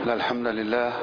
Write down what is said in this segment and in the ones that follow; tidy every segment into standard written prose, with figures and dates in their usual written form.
إن الحمد لله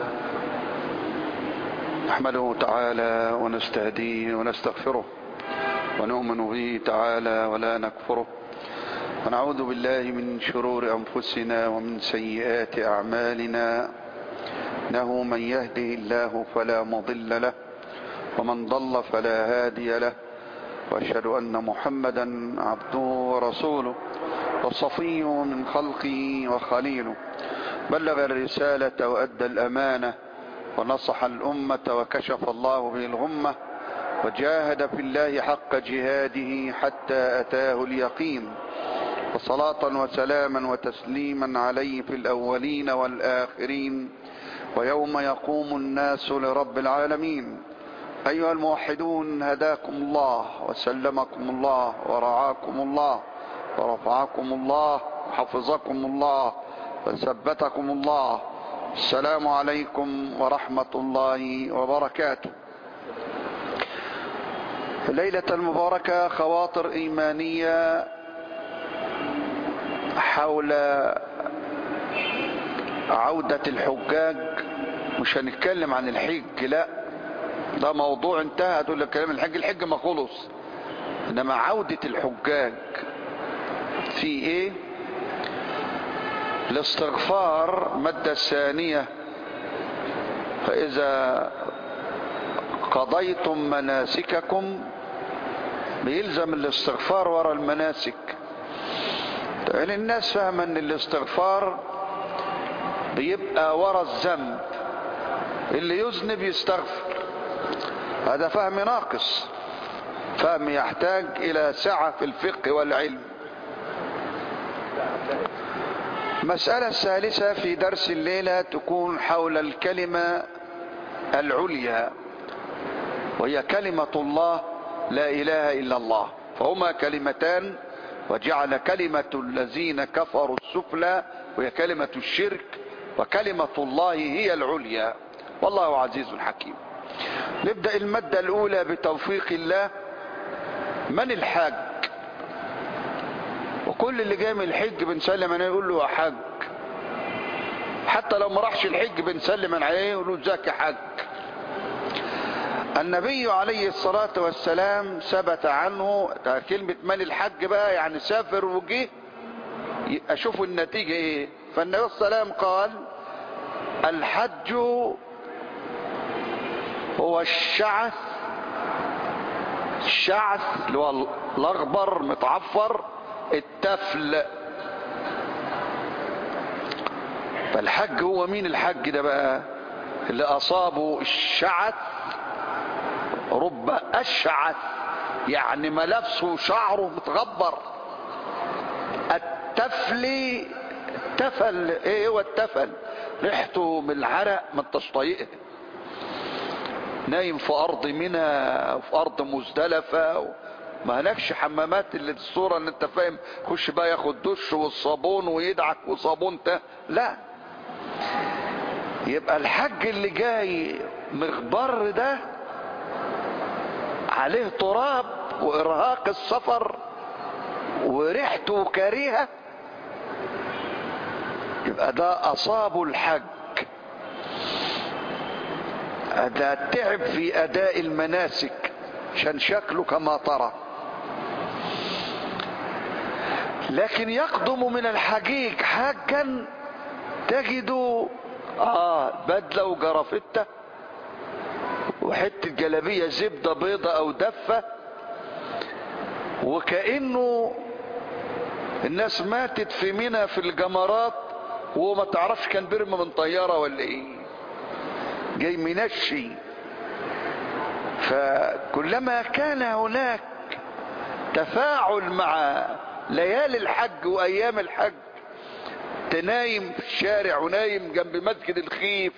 نحمده تعالى ونستهديه ونستغفره ونؤمن به تعالى ولا نكفره، ونعوذ بالله من شرور أنفسنا ومن سيئات أعمالنا، إنه من يهده الله فلا مضل له ومن ضل فلا هادي له، وأشهد أن محمدا عبده ورسوله وصفيه من خلقه وخليله، بلغ الرسالة وأدى الأمانة ونصح الأمة وكشف الله به الغمة، وجاهد في الله حق جهاده حتى أتاه اليقين، وصلاة وسلاما وتسليما عليه في الأولين والآخرين ويوم يقوم الناس لرب العالمين. أيها الموحدون، هداكم الله وسلمكم الله ورعاكم الله ورفعكم الله وحفظكم الله وثبتكم الله. السلام عليكم ورحمة الله وبركاته. الليلة المباركة خواطر إيمانية حول عودة الحجاج. مش هنتكلم عن الحج، لا، ده موضوع انتهى. تقول لك كلام الحج ما خلص، انما عودة الحجاج في ايه؟ الاستغفار مادة الثانية: فإذا قضيتم مناسككم، بيلزم الاستغفار وراء المناسك. يعني الناس فاهمة ان الاستغفار بيبقى وراء الذنب، اللي يذنب يستغفر. هذا فهم ناقص، فهم يحتاج الى سعة في الفقه والعلم. المسألة الثالثة في درس الليلة تكون حول الكلمة العليا، وهي كلمة الله لا إله إلا الله، فهما كلمتان، وجعل كلمة الذين كفروا السفلى وهي كلمة الشرك، وكلمة الله هي العليا، والله عزيز حكيم. نبدأ المادة الأولى بتوفيق الله. من الحاج؟ وكل اللي جاي من الحج بنسلم عليه يقول له يا حاج، حتى لو ما راحش الحج بنسلم عليه يقول له ازيك يا حاج. النبي عليه الصلاة والسلام ثبت عنه كلمة من الحج بقى، يعني سافر وجه اشوف النتيجة ايه. فالنبي صلى الله عليه وسلم قال: الحج هو الشعث اللي هو الاخضر متعفر، التفل. فالحج هو مين الحج ده بقى؟ اللي اصابه الشعث، رب الشعث يعني ملابسه شعره متغبر. التفل، تفل ايه هو التفل؟ ريحته من العرق ما انتش طايقها، نايم في ارض منى وفي ارض مزدلفه، ما هناكش حمامات اللي الصوره ان انت فاهم، خش بقى ياخد دش والصابون ويدعك وصابون لا. يبقى الحج اللي جاي مغبر ده عليه تراب وارهاق السفر وريحته كريهه، يبقى ده اصابه الحج، ده تعب في اداء المناسك عشان شكله كما ترى. لكن يقدم من الحجيج حاجا تجد بدله وجرافته وحته جلابيه زبده بيضه او دفه، وكأنه الناس ماتت في منى في الجمرات وما تعرفش كان بيرمى من طياره ولا ايه، جاي منشي. فكلما كان هناك تفاعل مع ليالي الحج وايام الحج، تنايم في الشارع ونايم جنب مسجد الخيف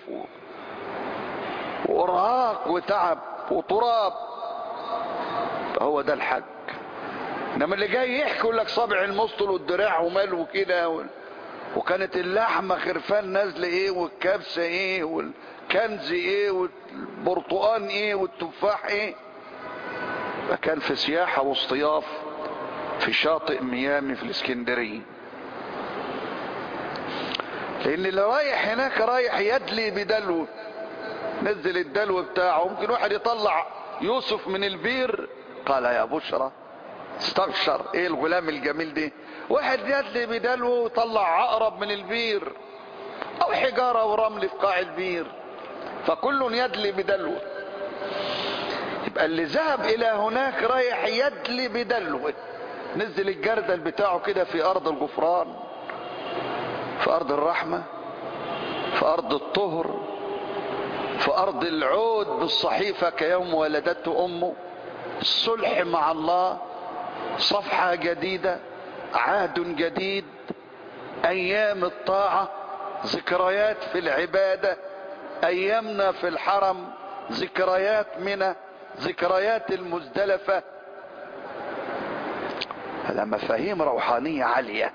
وارهاق وتعب وتراب، هو ده الحج. انما اللي جاي يحكي يقول لك صابع المسطل والدراع وماله كده، وكانت اللحمه خرفان نازله ايه، والكبسه ايه، والكنز ايه، والبرتقان ايه، والتفاح ايه. فكان في سياحه واصطياف في شاطئ ميامي في الاسكندريه. لان اللي رايح هناك رايح يدلي بدلو، نزل الدلو بتاعه. ممكن واحد يطلع يوسف من البير، قال يا بشرى استبشر، ايه الغلام الجميل ده. واحد يدلي بدلو وطلع عقرب من البير، او حجارة ورمل في قاع البير، فكل يدلي بدلو. يبقى اللي ذهب الى هناك رايح يدلي بدلو، نزل الجردل بتاعه كده في ارض الغفران، في ارض الرحمة، في ارض الطهر، في ارض العود بالصحيفة كيوم ولدته امه، الصلح مع الله، صفحة جديدة، عهد جديد، ايام الطاعة، ذكريات في العبادة، ايامنا في الحرم، ذكريات منى، ذكريات المزدلفة. هذا مفاهيم روحانية عالية.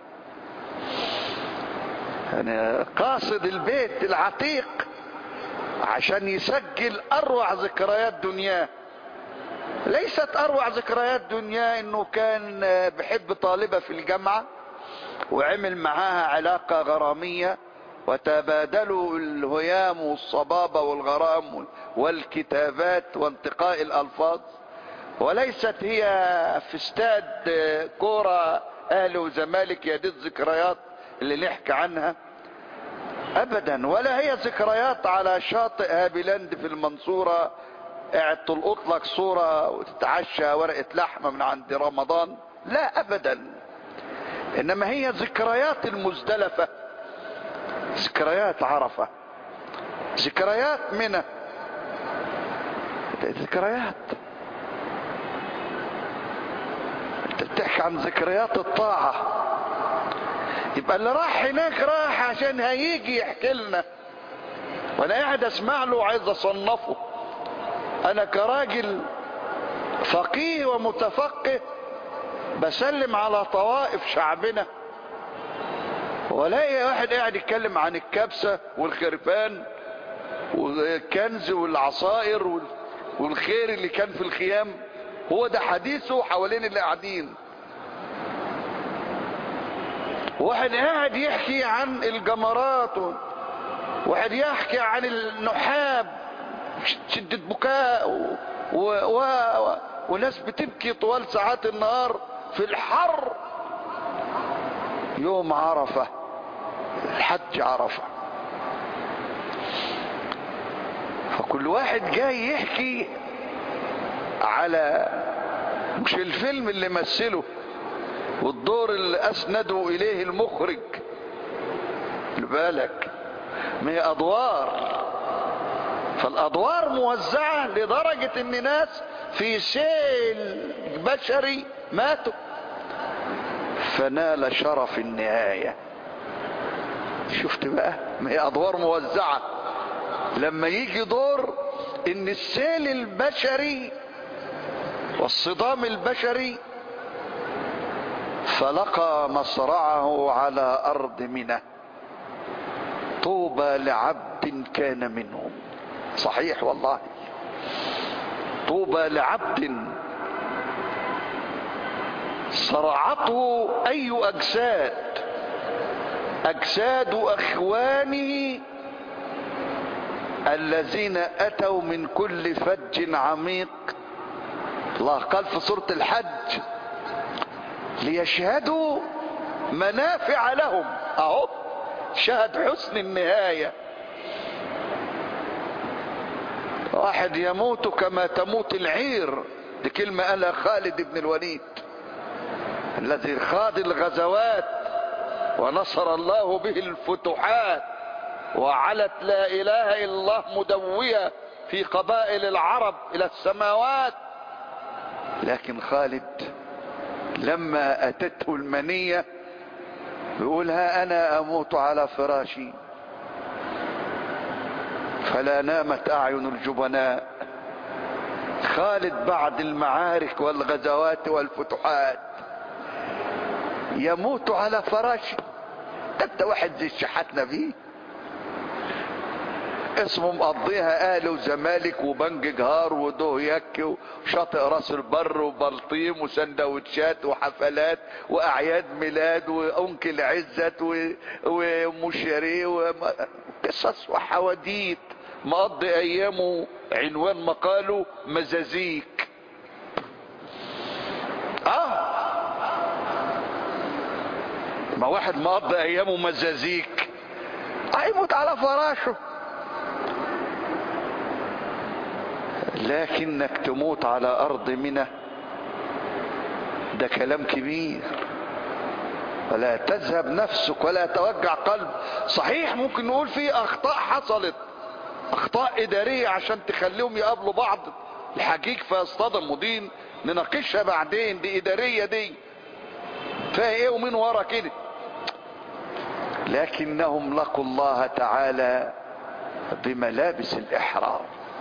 يعني قاصد البيت العتيق عشان يسجل اروع ذكريات دنياه. ليست اروع ذكريات دنياه انه كان بحب طالبة في الجامعة وعمل معاها علاقة غرامية وتبادلوا الهيام والصبابة والغرام والكتابات وانتقاء الالفاظ، وليست هي في استاد كورة اهلي وزمالك يا دي الذكريات اللي نحكي عنها ابدا، ولا هي ذكريات على شاطئ هابيلاند في المنصورة قاعد تلقط لك صورة وتتعشى ورقة لحمة من عند رمضان، لا ابدا. انما هي ذكريات المزدلفة، ذكريات عرفة، ذكريات منى، ذكريات. انت بتحكي عن ذكريات الطاعة. يبقى اللي راح هناك راح عشان هيجي يحكي لنا، وانا قاعد اسمع له وعايز اصنفه. انا كراجل فقيه ومتفقه بسلم على طوائف شعبنا، ولاقي واحد قاعد يتكلم عن الكبسة والخرفان والكنز والعصائر والخير اللي كان في الخيام، هو ده حديثه حوالين اللي قاعدين. واحد قاعد يحكي عن الجمرات، واحد يحكي عن النحاب شدة بكاء وناس بتبكي طوال ساعات النهار في الحر يوم عرفة، الحج عرفة. فكل واحد جاي يحكي على مش الفيلم اللي مثله والدور اللي اسنده اليه المخرج، بالك ما هي ادوار، فالادوار موزعة لدرجة ان ناس في سيل بشري ماتوا فنال شرف النهاية. شفت بقى، ما هي ادوار موزعة. لما يجي دور ان السيل البشري والصدام البشري فلقى مصرعه على ارض منى، طوبى لعبد كان منهم. صحيح والله، طوبى لعبد صرعته اي اجساد اخوانه الذين اتوا من كل فج عميق. الله قال في سورة الحج ليشهدوا منافع لهم، اهو شهد حسن النهاية. واحد يموت كما تموت العير، دي كلمة قالها خالد بن الوليد الذي خاض الغزوات ونصر الله به الفتوحات وعلت لا اله الا الله مدوية في قبائل العرب الى السماوات. لكن خالد لما اتته المنية بيقول ها انا اموت على فراشي فلا نامت اعين الجبناء. خالد بعد المعارك والغزوات والفتوحات يموت على فراشي. انت واحد زي شحاتنا بيه، اسمه مقضيها اهلي وزمالك وبنج جهار ودهيك وشاطئ راس البر وبلطيم وسندوتشات وحفلات واعياد ميلاد وانكل عزت ومشيري وقصص وحواديت. مقضي ايامه عنوان مقاله مزازيك. ما واحد مقضي ايامه مزازيك هيموت على فراشه، لكنك تموت على ارض منى ده كلام كبير. ولا تذهب نفسك ولا توجع قلب. صحيح ممكن نقول فيه اخطاء حصلت، اخطاء ادارية عشان تخليهم يقابلوا بعض الحقيق فيصطدموا، دي نناقشها بعدين، دي ادارية دي فيها ايه ومين ورا كده. لكنهم لقوا الله تعالى بملابس الاحرام.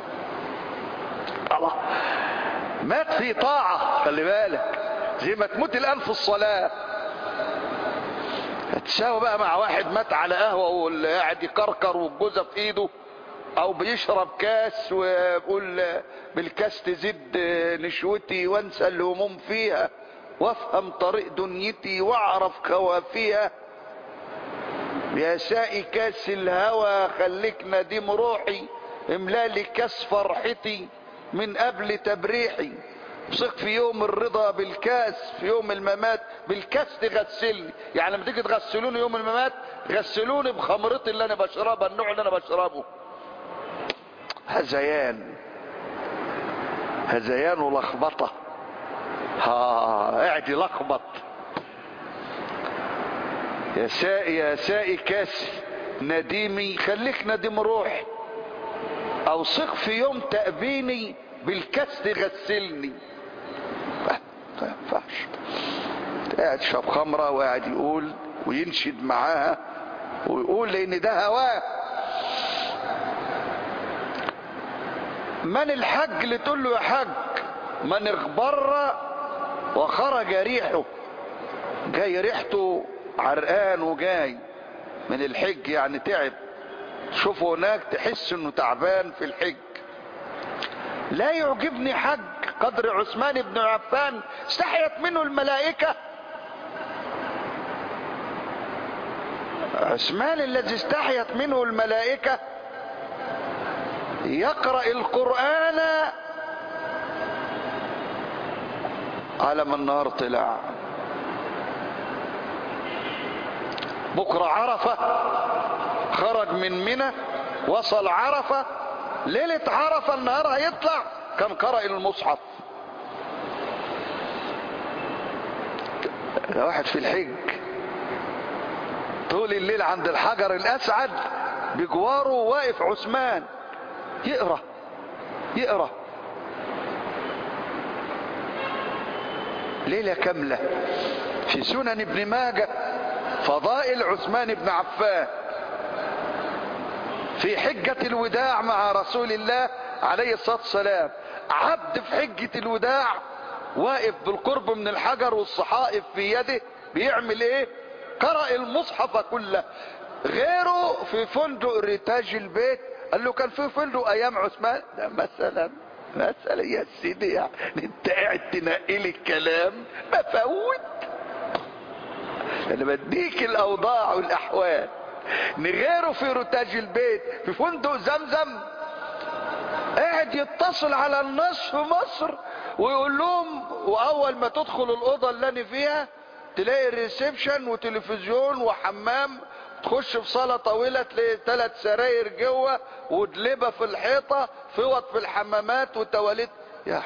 الله مات في طاعة، خلي بالك، زي ما تموت الان في الصلاة. هتساوي بقى مع واحد مات على قهوة واللي قاعد يكركر والجوزة في ايده، او بيشرب كاس ويقول بالكاس تزيد نشوتي وانسى الهموم فيها وافهم طريق دنيتي واعرف خوافيها. يا سائي كاس الهوى خليك نديم روحي، املالي كاس فرحتي من قبل تبريحي. ثق في يوم الرضا بالكاس، في يوم الممات بالكاس تغسلني. يعني لما تيجي تغسلوني يوم الممات غسلوني بخمرتي اللي انا بشربها، النوع اللي انا بشربه. هذيان ولخبطه. قاعد يلخبط. يا سائي كاسي نديمي خليك نديم روحي، او ثق في يوم تأبيني بالكاس تغسلني. ما ينفعش. قاعد شرب خمره وقاعد يقول وينشد معاها ويقول لان ده هواه. من الحج اللي تقول له يا حج؟ من اغبر وخرج ريحه، جاي ريحته عرقان وجاي من الحج يعني تعب. شوفه هناك تحس انه تعبان في الحج. لا يعجبني حج قدر عثمان بن عفان استحيت منه الملائكة. عثمان الذي استحيت منه الملائكة يقرأ القرآن على ما النهار طلع. بكرة عرفة، خرج من منى وصل عرفة، ليلة عرفة النهار هيطلع كان قرأ المصحف. واحد في الحج طول الليل عند الحجر الأسعد بجواره واقف عثمان يقرأ ليلة كاملة. في سنن ابن ماجه فضائل عثمان بن عفان في حجة الوداع مع رسول الله عليه الصلاة والسلام. عبد في حجة الوداع واقف بالقرب من الحجر والصحائف في يده بيعمل ايه؟ قرأ المصحف كله. غيره في فندق ريتاج البيت، قال له كان في فندق ايام عثمان ده مثلا يا سيدي، يعني انت قاعد تنقي لي الكلام بفوت. انا بديك الاوضاع والاحوال. غيره في ريتاج البيت في فندق زمزم قاعد يتصل على الناس في مصر ويقول لهم، واول ما تدخل الاوضه اللي انا فيها تلاقي ريسبشن وتلفزيون وحمام، تخش في صاله طويله تلاقي 3 سراير جوه ودلبه في الحيطه، فوط في الحمامات وتواليت. يا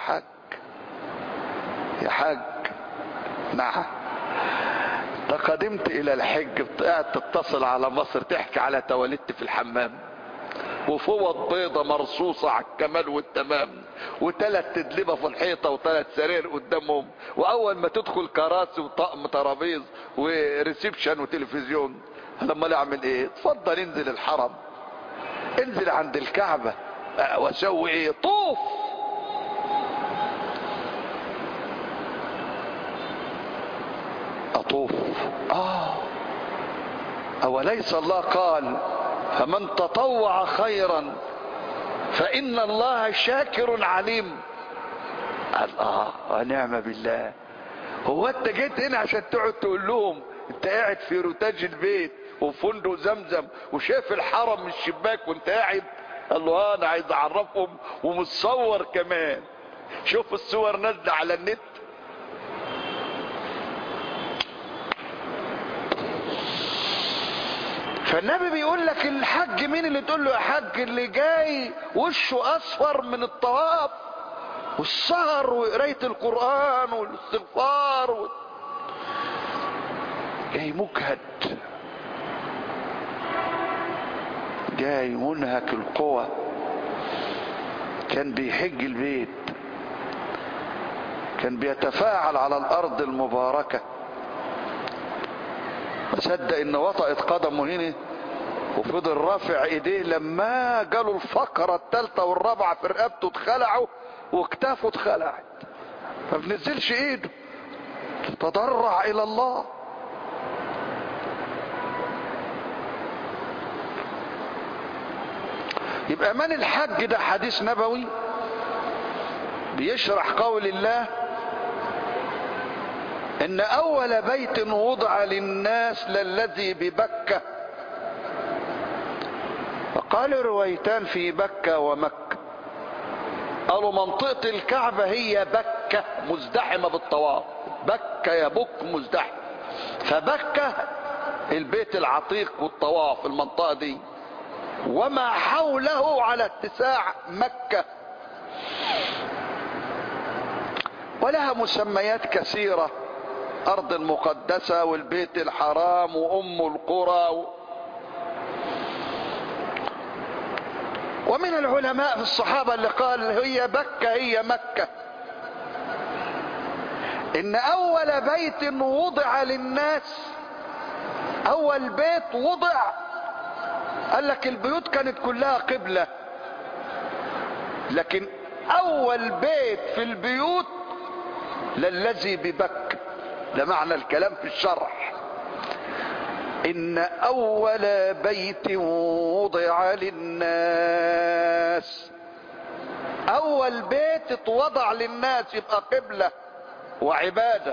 حاج نعم. تقدمت الى الحج قاعد تتصل على مصر تحكي على تواليت في الحمام وفوط بيضة مرصوصة على الكمال والتمام و3 تدلبة في الحيطة و3 سرير قدامهم، واول ما تدخل كراسي وطقم ترابيز وريسبشن وتلفزيون. لما اعمل ايه؟ اتفضل انزل الحرم، انزل عند الكعبة واسوي ايه؟ طوف. اطوف. اوليس الله قال فمن تطوع خيرا فإن الله شاكر عليم. الله ونعم بالله. هو انت جيت هنا عشان تقعد تقول لهم انت قاعد في روتاج البيت وفندق زمزم وشايف الحرم من الشباك وانت قاعد؟ قال له انا عايز اعرفهم ومتصور كمان. شوف الصور نازله على النت. فالنبي بيقول لك الحج مين اللي تقول له يا حج؟ اللي جاي وشه اصفر من الطواف والسهر وقرايه القران والاستغفار جاي مجهد، جاي منهك القوى. كان بيحج البيت، كان بيتفاعل على الارض المباركه. ما صدق ان وطأت قدمه هنا وفضل رافع ايديه لما جاله الفقره الثالثه والرابعه في رقبته اتخلعوا وكتافه اتخلعت، ما بنزلش ايده، تضرع الى الله. يبقى من الحج ده حديث نبوي بيشرح قول الله ان اول بيت وضع للناس للذي ببكة. فقال روايتان في بكة ومكة. قالوا منطقة الكعبة هي بكة مزدحمة بالطواف، بكة يبك مزدحم، فبكة البيت العتيق والطواف المنطقة دي، وما حوله على اتساع مكة. ولها مسميات كثيرة، أرض المقدسة والبيت الحرام وأم القرى. ومن العلماء في الصحابة اللي قال هي بكة هي مكة. إن أول بيت وضع للناس، أول بيت وضع، قال لك البيوت كانت كلها قبلة، لكن أول بيت في البيوت للذي ببكة. ده معنى الكلام في الشرح. إن أول بيت وضع للناس، أول بيت اتوضع للناس يبقى قبلة وعبادة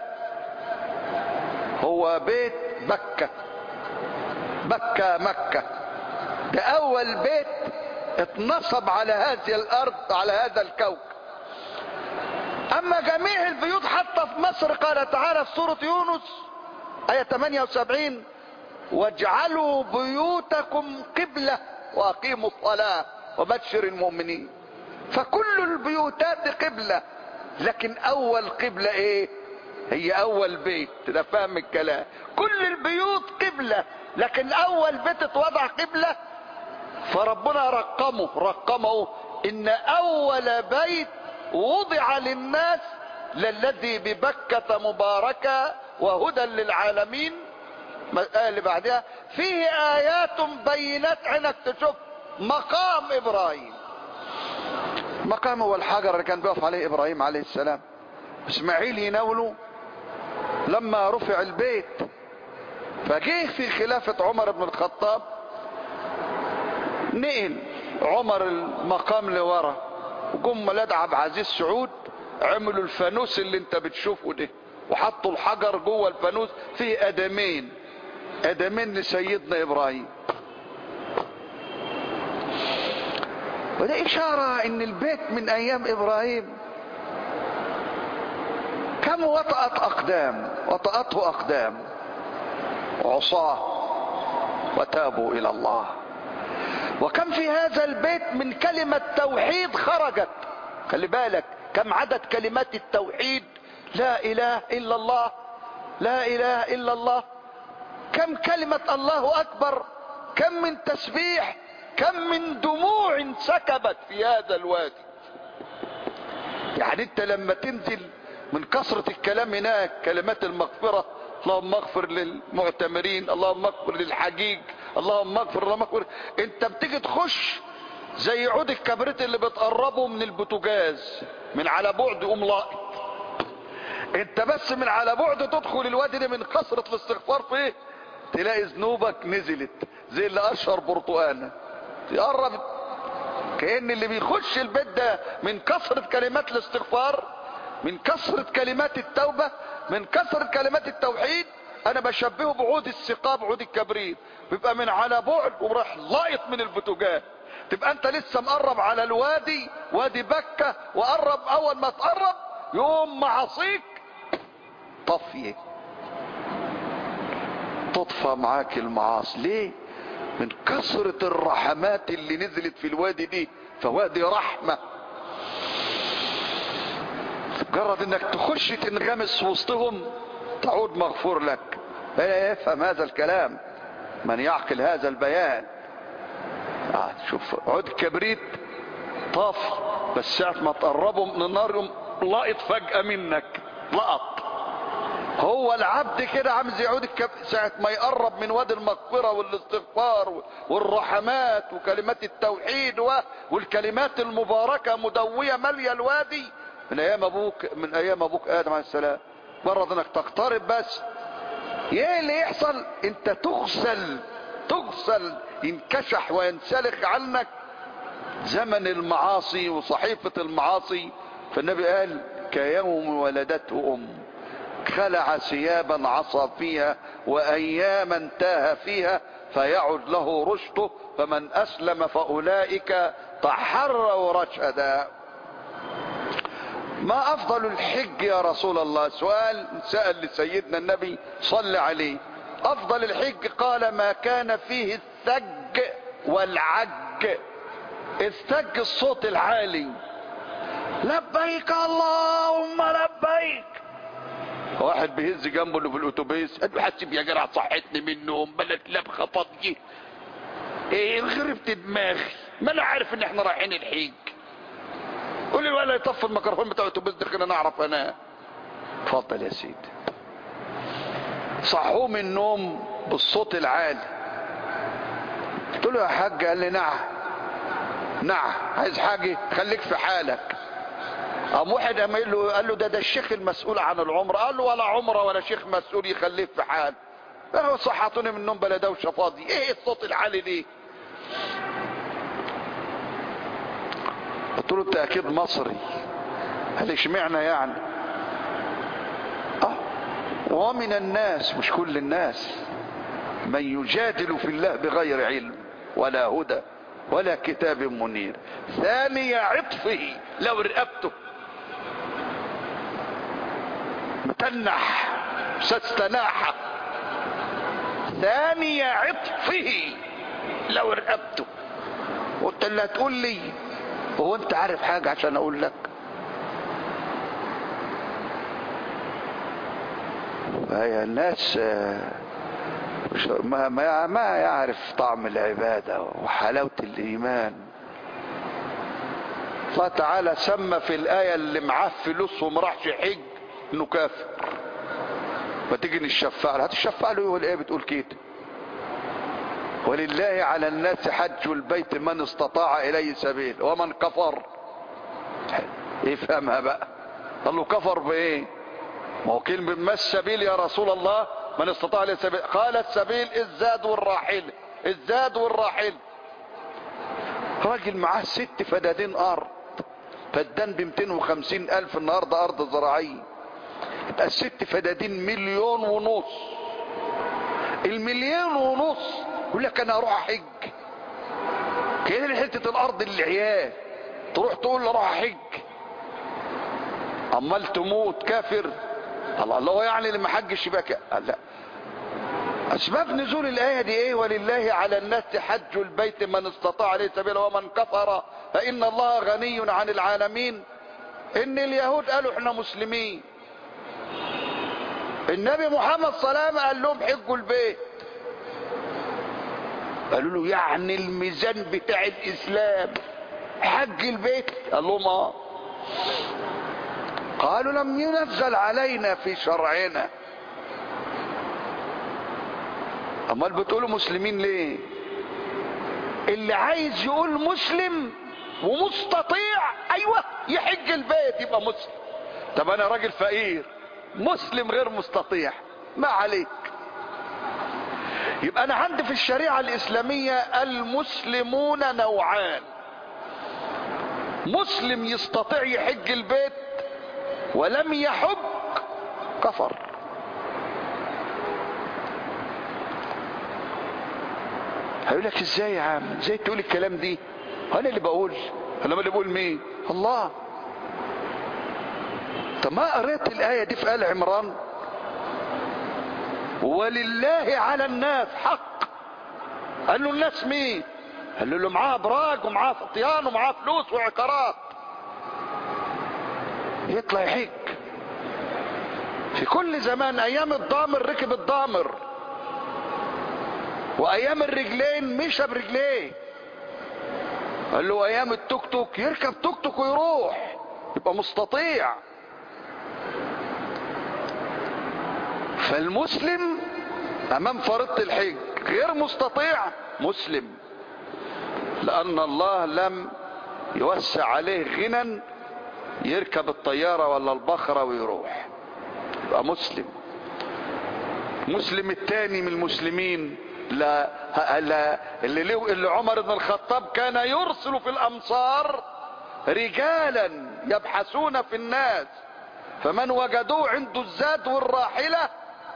هو بيت بكة. بكة مكة ده أول بيت اتنصب على هذه الأرض، على هذا الكوكب. أما جميع البيوت حتى في مصر قال تعالى في سورة يونس آية 78 واجعلوا بيوتكم قبلة وأقيموا الصلاة وبشر المؤمنين. فكل البيوتات قبلة، لكن أول قبلة إيه؟ هي أول بيت. ده فاهم الكلام؟ كل البيوت قبلة، لكن أول بيت اتوضع قبلة، فربنا رقمه إن أول بيت وضع للناس للذي ببكة مباركة وهدى للعالمين. اللي بعدها فيه آيات بينات عينك تشوف مقام إبراهيم. مقام هو الحجر اللي كان بيقف عليه إبراهيم عليه السلام. إسماعيل يناوله لما رفع البيت، فجيه في خلافة عمر بن الخطاب نقل عمر المقام لورا، وجم ولاد عبد العزيز سعود عملوا الفانوس اللي انت بتشوفه ده، وحطوا الحجر جوه الفانوس فيه ادمين لسيدنا ابراهيم. وده اشارة ان البيت من ايام ابراهيم كم وطأته اقدام وعصاه وتابوا الى الله. وكم في هذا البيت من كلمة توحيد خرجت. خلي بالك كم عدد كلمات التوحيد، لا اله الا الله، لا اله الا الله. كم كلمة الله اكبر، كم من تسبيح، كم من دموع سكبت في هذا الوادي. يعني انت لما تنزل من كثرة الكلام هناك كلمات المغفرة، اللهم اغفر للمعتمرين، اللهم اغفر للحجيج، اللهم اغفر، اللهم اغفر، انت بتيجي تخش زي عود الكبريت اللي بتقربه من البوتاجاز من على بعد يقوم لاقط. انت بس من على بعد تدخل الوادي ده من كثرة الاستغفار فيه تلاقي ذنوبك نزلت زي اللي اشهر برتقانه يقرب. كأن اللي بيخش البيت ده من كثرة كلمات الاستغفار، من كثرة كلمات التوبة، من كثرة كلمات التوحيد، انا بشبهه بعود السقاء، بعود الكبريت، بيبقى من على بعد وراح لايط من البوتجان. تبقى انت لسه مقرب على الوادي، وادي بكة، وقرب اول ما تقرب يوم معاصيك طفيه، تطفى معاك المعاصي. ليه؟ من كثرة الرحمات اللي نزلت في الوادي دي، فوادي رحمة. مجرد انك تخش تنغمس وسطهم تعود مغفور لك. يفهم هذا الكلام من يعقل هذا البيان. شوف عود كبريت طافي، بس ساعة ما تقربوا من النار لقط فجأة منك، لقط. هو العبد كده عامل زي عود ساعة ما يقرب من وادي المغفرة والاستغفار والرحمات وكلمات التوحيد والكلمات المباركة مدوية مالية الوادي من ايام ابوك ادم عليه السلام. مجرد انك تقترب بس ايه اللي يحصل؟ انت تغسل ينكشح وينسلخ عنك زمن المعاصي وصحيفة المعاصي. فالنبي قال كيوم ولدته خلع ثيابا عصى فيها واياما تاه فيها فيعد له رشده، فمن اسلم فاولئك تحروا رشدا. ما افضل الحج يا رسول الله؟ سؤال سأل لسيدنا النبي صلى عليه. افضل الحج قال ما كان فيه الثج والعج. الثج الصوت العالي، لبيك اللهم لبيك. واحد بيهز جنبه اللي في الاتوبيس قال له حسب يا جرع صحتني من النوم بلد لبخه فاضيه. ايه غربت دماغي، ما انا عارف ان احنا رايحين الحج. قول لي ولا يطفي الميكروفون بتاع الاتوبيس ده خلينا نعرف انا. اتفضل يا سيدي. صحوه من النوم بالصوت العالي. قلت له يا حاج، قال لي نعم. عايز حاجه؟ خليك في حالك. قام واحد قال له ده الشيخ المسؤول عن العمره. قال له ولا عمره ولا شيخ مسؤول، يخليك في حال. انا صحتوني من النوم بلا دوشه فاضي. ايه الصوت العالي دي؟ قلت له انت اكيد مصري. قال لي اشمعنى يعني؟ ومن الناس، مش كل الناس، من يجادل في الله بغير علم ولا هدى ولا كتاب منير. ثاني عطفه لو رقبته متنح سستناحة. ثاني عطفه لو رقبته. وانت اللي هتقول لي هو انت عارف حاجة عشان اقول لك؟ فهي الناس ما يعرف طعم العبادة وحلاوة الإيمان. الله تعالى سمى في الآية اللي معاه فلوس وما راحش حج إنه كافر. ما تيجي نشفع له، هتشفع له؟ هو الآية بتقول كده ولله على الناس حج البيت من استطاع إليه سبيل ومن كفر. يفهمها بقى. قال له كفر بإيه؟ ما هو كلمة ما السبيل يا رسول الله؟ من استطاع إليه سبيل. قال السبيل الزاد والراحل. الزاد والراحل. راجل معاه 6 فدادين أرض، فدان ب250,000 النهارده أرض زراعية. يبقى 6 فدادين 1,5 مليون. 1,5 مليون يقول لك أنا أروح أحج. كده حتة الأرض للعيال تروح تقول له أروح أحج؟ أمال تموت كافر؟ الله يعني اللي ما حجش يبقى لا. اسباب نزول الايه دي ايه؟ ولله على الناس حج البيت من استطاع اليه سبيلا ومن كفر فان الله غني عن العالمين. ان اليهود قالوا احنا مسلمين، النبي محمد صلى الله عليه وسلم قال لهم حجوا البيت. قالوا له يعني الميزان بتاع الاسلام حج البيت؟ قال لهم اه. قالوا لم ينزل علينا في شرعنا. امال بتقولوا مسلمين ليه؟ اللي عايز يقول مسلم ومستطيع ايوه يحج البيت يبقى مسلم. طب انا راجل فقير مسلم غير مستطيع ما عليك. يبقى انا عندي في الشريعة الاسلامية المسلمون نوعان: مسلم يستطيع يحج البيت ولم يحج كفر. هيقول لك ازاي يا عم، ازاي تقول الكلام دي؟ انا اللي بقول؟ انا اللي بقول مين؟ الله. طب ما قريت الآية دي في آل عمران؟ ولله على الناس حق. قال له الناس مين؟ قال له معاه ابراج ومعاه فطيان ومعاه فلوس وعقارات يطلع يحج. في كل زمان، ايام الضامر ركب الضامر، وايام الرجلين مشى برجليه. قال له ايام التوك توك يركب توك توك ويروح، يبقى مستطيع. فالمسلم امام فريضة الحج غير مستطيع مسلم، لان الله لم يوسع عليه غنى يركب الطيارة ولا البخرة ويروح، يبقى مسلم. مسلم التاني من المسلمين اللي عمر بن الخطاب كان يرسل في الامصار رجالا يبحثون في الناس، فمن وجدوه عنده الزاد والراحلة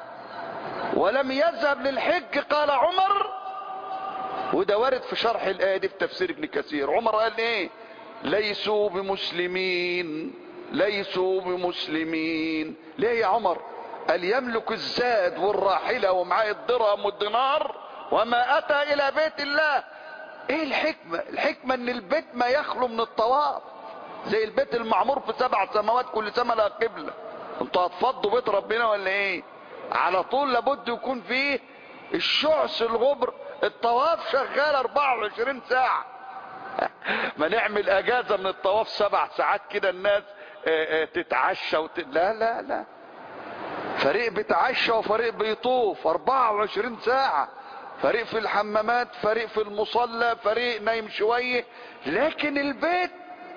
ولم يذهب للحج قال عمر، وده وارد في شرح الآية دي في تفسير ابن كثير. عمر قال ايه؟ ليسوا بمسلمين، ليسوا بمسلمين. ليه يا عمر؟ قال يملك الزاد والراحلة ومعاه الدرهم والدينار وما اتى الى بيت الله. ايه الحكمة؟ الحكمة ان البيت ما يخلو من الطواف، زي البيت المعمور في 7 سماوات كل سماء لها قبلة. انتوا هتفضوا بيت ربنا ولا ايه؟ على طول لابد يكون فيه الشعث الغبر، الطواف شغال 24 ساعة. ما نعمل اجازة من الطواف 7 ساعات كده الناس تتعشى لا لا لا، فريق بيتعشى وفريق بيطوف 24 ساعة، فريق في الحمامات، فريق في المصلى، فريق نايم شوية. لكن البيت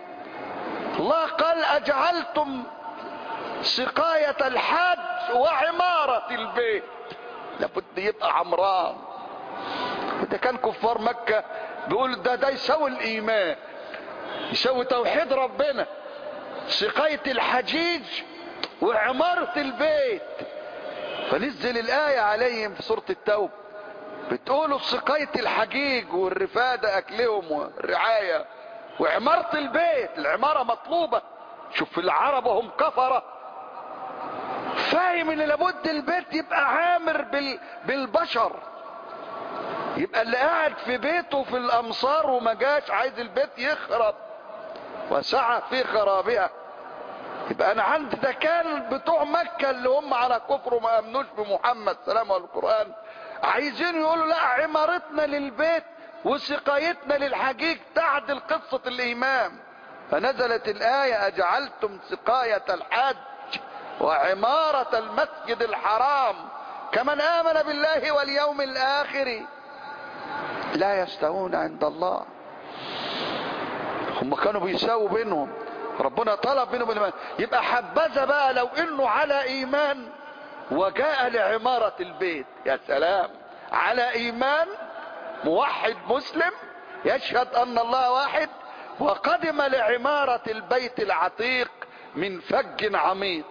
الله قال اجعلتم سقاية الحاج وعمارة البيت، لابد يبقى عمران. وده كان كفار مكة بيقول ده يسوي الايمان، يسوي توحيد ربنا، سقاية الحجيج وعمارة البيت. فنزل الآية عليهم في سورة التوبة بتقولوا سقاية الحجيج والرفادة اكلهم والرعاية وعمارة البيت. العمارة مطلوبة. شوف العرب وهم كفرة، فاهم ان لابد البيت يبقى عامر بالبشر، يبقى اللي قاعد في بيته في الامصار وما جاش عايز البيت يخرب وسعى في خرابها. يبقى انا عندي ده كان بتوع مكة اللي هم على كفر وما امنوش بمحمد سلام والقرآن، عايزين يقولوا لا عمارتنا للبيت وسقايتنا للحجيج تعدل قصة الإمام. فنزلت الآية أجعلتم سقاية الحج وعمارة المسجد الحرام كمن آمن بالله واليوم الآخر لا يستوون عند الله. هم كانوا بيساووا بينهم، ربنا طلب منهم الإيمان. يبقى حبذا بقى لو إنه على إيمان وجاء لعمارة البيت، يا سلام، على إيمان موحد مسلم يشهد أن الله واحد وقدم لعمارة البيت العتيق من فج عميق.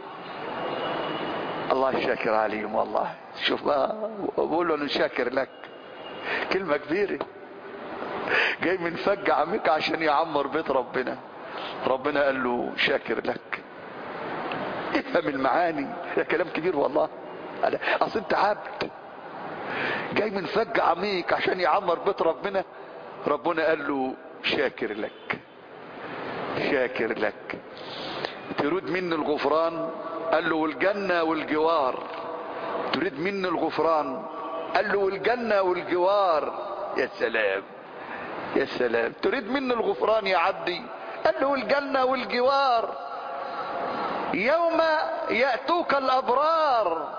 الله شاكر عليهم والله. شوف بقى بقول له نشاكر لك، كلمة كبيرة، جاي من فج عميق عشان يعمر بيت ربنا. ربنا قال له شاكر لك. افهم المعاني، ده كلام كبير والله. اصل انت عبد جاي من فج عميق عشان يعمر بيت ربنا، ربنا قال له شاكر لك، شاكر لك. تريد مني الغفران؟ قال له والجنة والجوار. تريد مني الغفران؟ قال له والجنة والجوار. يا سلام يا سلام. تريد مني الغفران يا عبدي؟ قال له والجنة والجوار. يوم يأتوك الأبرار.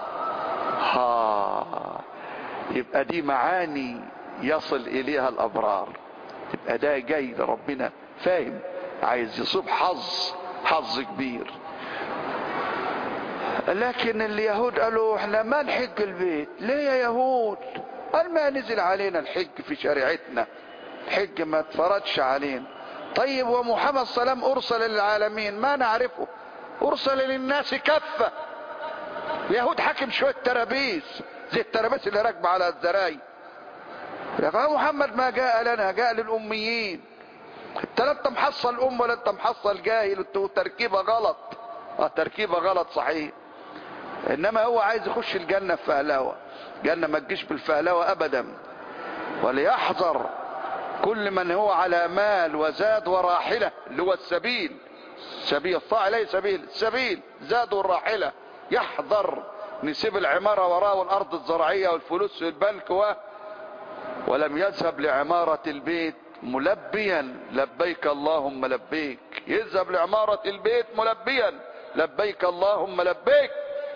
يبقى دي معاني يصل إليها الأبرار. يبقى ده جاي لربنا فاهم، عايز يصيب حظ كبير. لكن اليهود قالوا احنا ما نحج البيت. ليه يا يهود؟ قال ما نزل علينا الحج في شريعتنا، الحج ما اتفرضش علينا. طيب ومحمد صلى الله عليه وسلم ارسل للعالمين، ما نعرفه، ارسل للناس كافة. اليهود حاكم شوية ترابيس زي الترابيس اللي راكبة على الزراير. محمد ما جاء لنا، جاء للأميين. انت لا انت محصل ام ولا انت محصل جاهل، تركيبة غلط. تركيبة غلط صحيح. انما هو عايز يخش الجنة في فهلوة. الجنة ما تجيش بالفهلوة ابدا. وليحذر كل من هو على مال وزاد وراحلة، اللي هو السبيل، سبيل الطاعة ليس سبيل، السبيل زاد والراحلة، يحذر نسيب العمارة وراه والارض الزراعية والفلوس في البنك ولم يذهب لعمارة البيت ملبيا لبيك اللهم لبيك. يذهب لعمارة البيت ملبيا لبيك اللهم لبيك.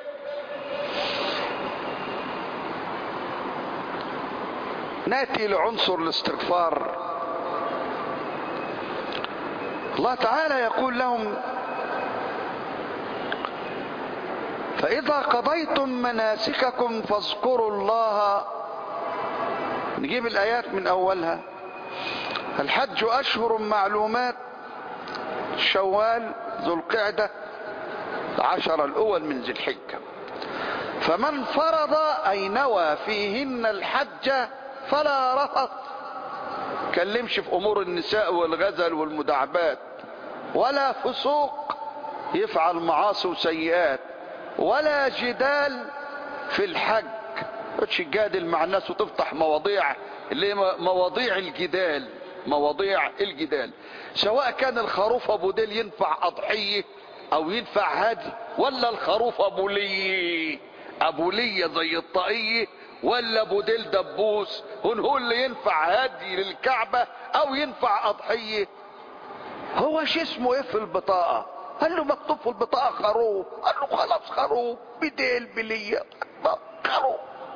ناتي لعنصر الاستغفار. الله تعالى يقول لهم فإذا قضيتم مناسككم فاذكروا الله. نجيب الآيات من أولها. الحج أشهر معلومات، شوال، ذو القعدة، 10 الأول من ذي الحجة. فمن فرض أي نوى فيهن الحج فلا رفث، كلمش في أمور النساء والغزل والمداعبات، ولا فسوق يفعل معاصي وسيئات، ولا جدال في الحج، تجادل مع الناس وتفتح مواضيع اللي مواضيع الجدال، مواضيع الجدال، سواء كان الخروف ابو ديل ينفع اضحيه او ينفع هدي، ولا الخروف ابو ليه زي الطاقية، ولا ابو ديل دبوس، هو اللي ينفع هدي للكعبة او ينفع اضحيه. هو شو اسمه ايه في البطاقة؟ قال له مكتوب في البطاقة خروف. قال له خلاص خروف، بديل بلية خروف.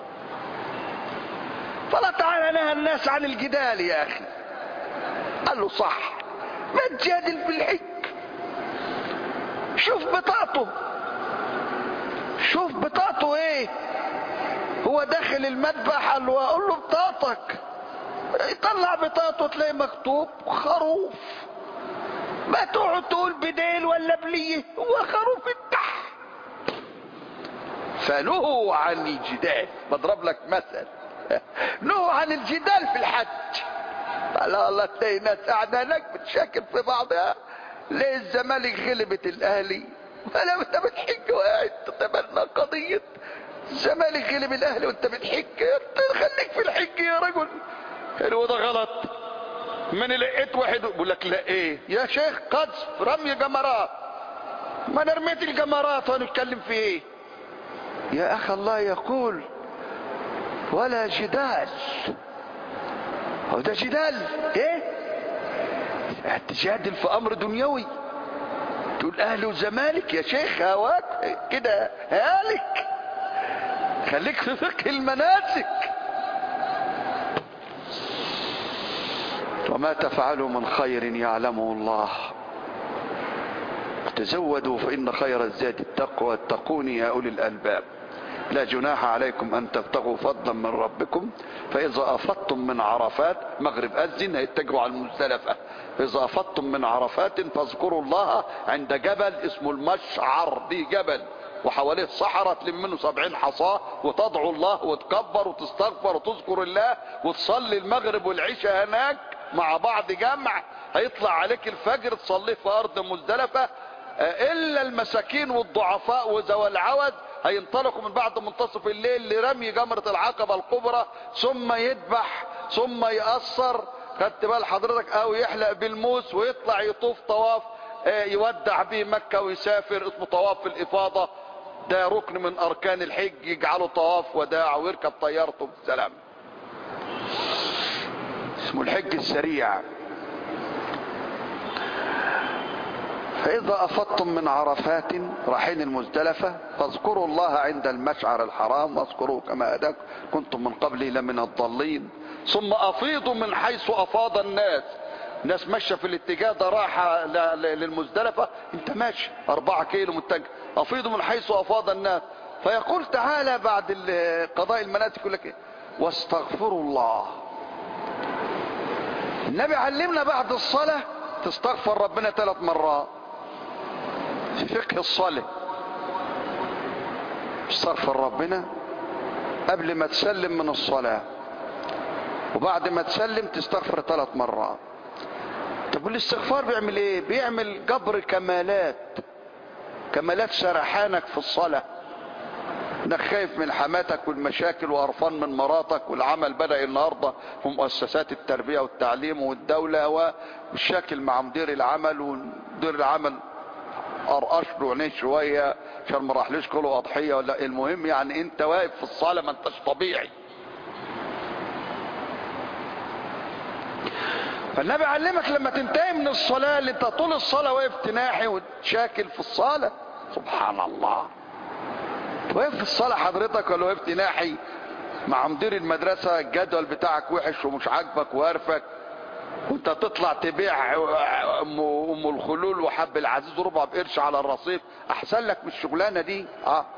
فلا تعالى نهى الناس عن الجدال يا اخي. قال له صح، ما تجادل في الحج. شوف بطاقته، شوف بطاقته ايه. هو داخل المذبح قال له اقول له بطاقتك، يطلع بطاقته تلاقي مكتوب خروف. ما تقعد تقول بديل ولا بليه، هو خروف التح. فنهوا عن الجدال. بضرب لك مثل، نهوا عن الجدال في الحج. الله تلاقي ناس قاعده هناك بتشاكل في بعضها. ليه الزمالك غلبت الاهلي؟ انا انت بتحج وقاعد تتبنى قضيه الزمالك غلب الاهلي وانت بتحج؟ خليك في الحج يا رجل. قالوا ده غلط. من لقيت واحد يقول لك لا ايه يا شيخ، قذف، رمي جمرات. ما انا رميت الجمرات ونتكلم في ايه يا اخي؟ الله يقول ولا جدال. هو ده جدال ايه؟ تجادل في امر دنيوي، تقول اهلي وزمالك يا شيخ، هواك كده هالك. خليك في فقه المناسك. وما تفعلوا من خير يعلمه الله. تزودوا فإن خير الزاد التقوى، اتقون يا أولي الألباب. لا جناح عليكم أن تبتغوا فضلا من ربكم فإذا أفضتم من عرفات، مغرب أذن هيتجهوا على المزدلفة، فإذا أفضتم من عرفات فاذكروا الله عند جبل اسمه المشعر. دي جبل وحواليه صحراء، تلم منه 70 حصاه وتدعو الله وتكبر وتستغفر وتذكر الله وتصلي المغرب والعشاء هناك مع بعض جمع. هيطلع عليك الفجر تصلي في أرض مزدلفة. إلا المساكين والضعفاء وذوي العوز هينطلقوا من بعد منتصف الليل لرمي جمرة العقبة الكبرى، ثم يذبح ثم يقصر، خدت بال حضرتك، او يحلق بالموس ويطلع يطوف طواف يودع به مكة ويسافر، اسمه طواف الإفاضة. ده ركن من أركان الحج، يجعله طواف وداع ويركب طيارته بالسلام، اسمه الحج السريع. فإذا أفضتم من عرفات، رايحين المزدلفة، فاذكروا الله عند المشعر الحرام واذكروه كما هداكم كنتم من قبله لمن الضالين. ثم أفيضوا من حيث أفاض الناس. ناس ماشيه في الاتجاه ده رايحه للمزدلفه، انت ماشي 4 كيلو متجه. افيضوا من حيث افاض الناس. فيقول تعالى بعد قضاء المناسك يقول لك ايه؟ واستغفروا الله. النبي علمنا بعد الصلاه تستغفر ربنا 3 مرات في فقه الصلاه. استغفر ربنا قبل ما تسلم من الصلاه، وبعد ما تسلم تستغفر 3 مرات. طب الاستغفار بيعمل ايه؟ بيعمل جبر كمالات سرحانك في الصلاة، انك خايف من حماتك والمشاكل وقرفان من مراتك، والعمل بدأ النهاردة في مؤسسات التربية والتعليم والدولة، والشكل مع مدير العمل، ومدير العمل قرقش له عينيه شوية عشان ما راحليش كله أضحية ولا. المهم يعني انت واقف في الصلاة ما انتش طبيعي. فالنبي علمك لما تنتهي من الصلاة اللي انت طول الصلاة واقف تناحي وتشاكل في الصلاة. سبحان الله. واقف في الصلاة حضرتك ولا واقف تناحي مع مدير المدرسة الجدول بتاعك وحش ومش عاجبك وقرفك، وانت تطلع تبيع ام الخلول وحب العزيز ربع بقرش على الرصيف، احسن لك من الشغلانة دي.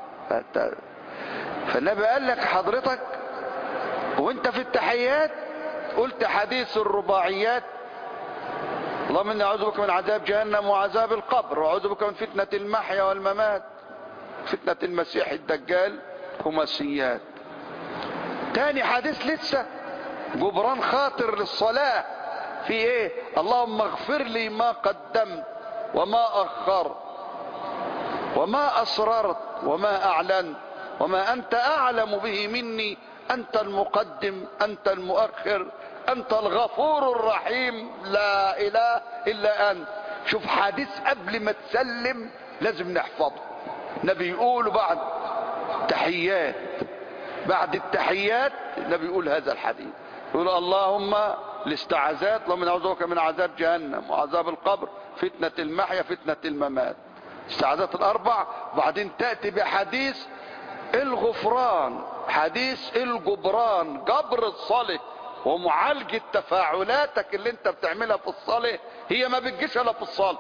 فالنبي قال لك حضرتك وانت في التحيات قلت حديث الرباعيات: اللهم اني اعوذ بك من عذاب جهنم وعذاب القبر، واعوذ بك من فتنة المحيا والممات، فتنة المسيح الدجال، خماسيات. تاني حديث لسه جبران خاطر للصلاة في ايه؟ اللهم اغفر لي ما قدمت وما اخرت وما اسررت وما اعلنت وما انت اعلم به مني، انت المقدم انت المؤخر انت الغفور الرحيم لا اله الا انت. شوف حديث قبل ما تسلم لازم نحفظه. النبي يقول بعد تحيات، بعد التحيات النبي يقول هذا الحديث، يقول اللهم الاستعاذات: اللهم نعوذ بك من عذاب جهنم وعذاب القبر، فتنة المحيا، فتنة الممات، استعاذات الاربع. وبعدين تأتي بحديث الغفران، حديث الجبران، جبر الصلاة ومعالجة تفاعلاتك اللي انت بتعملها في الصلاة. هي ما بتجيش الا في الصلاة.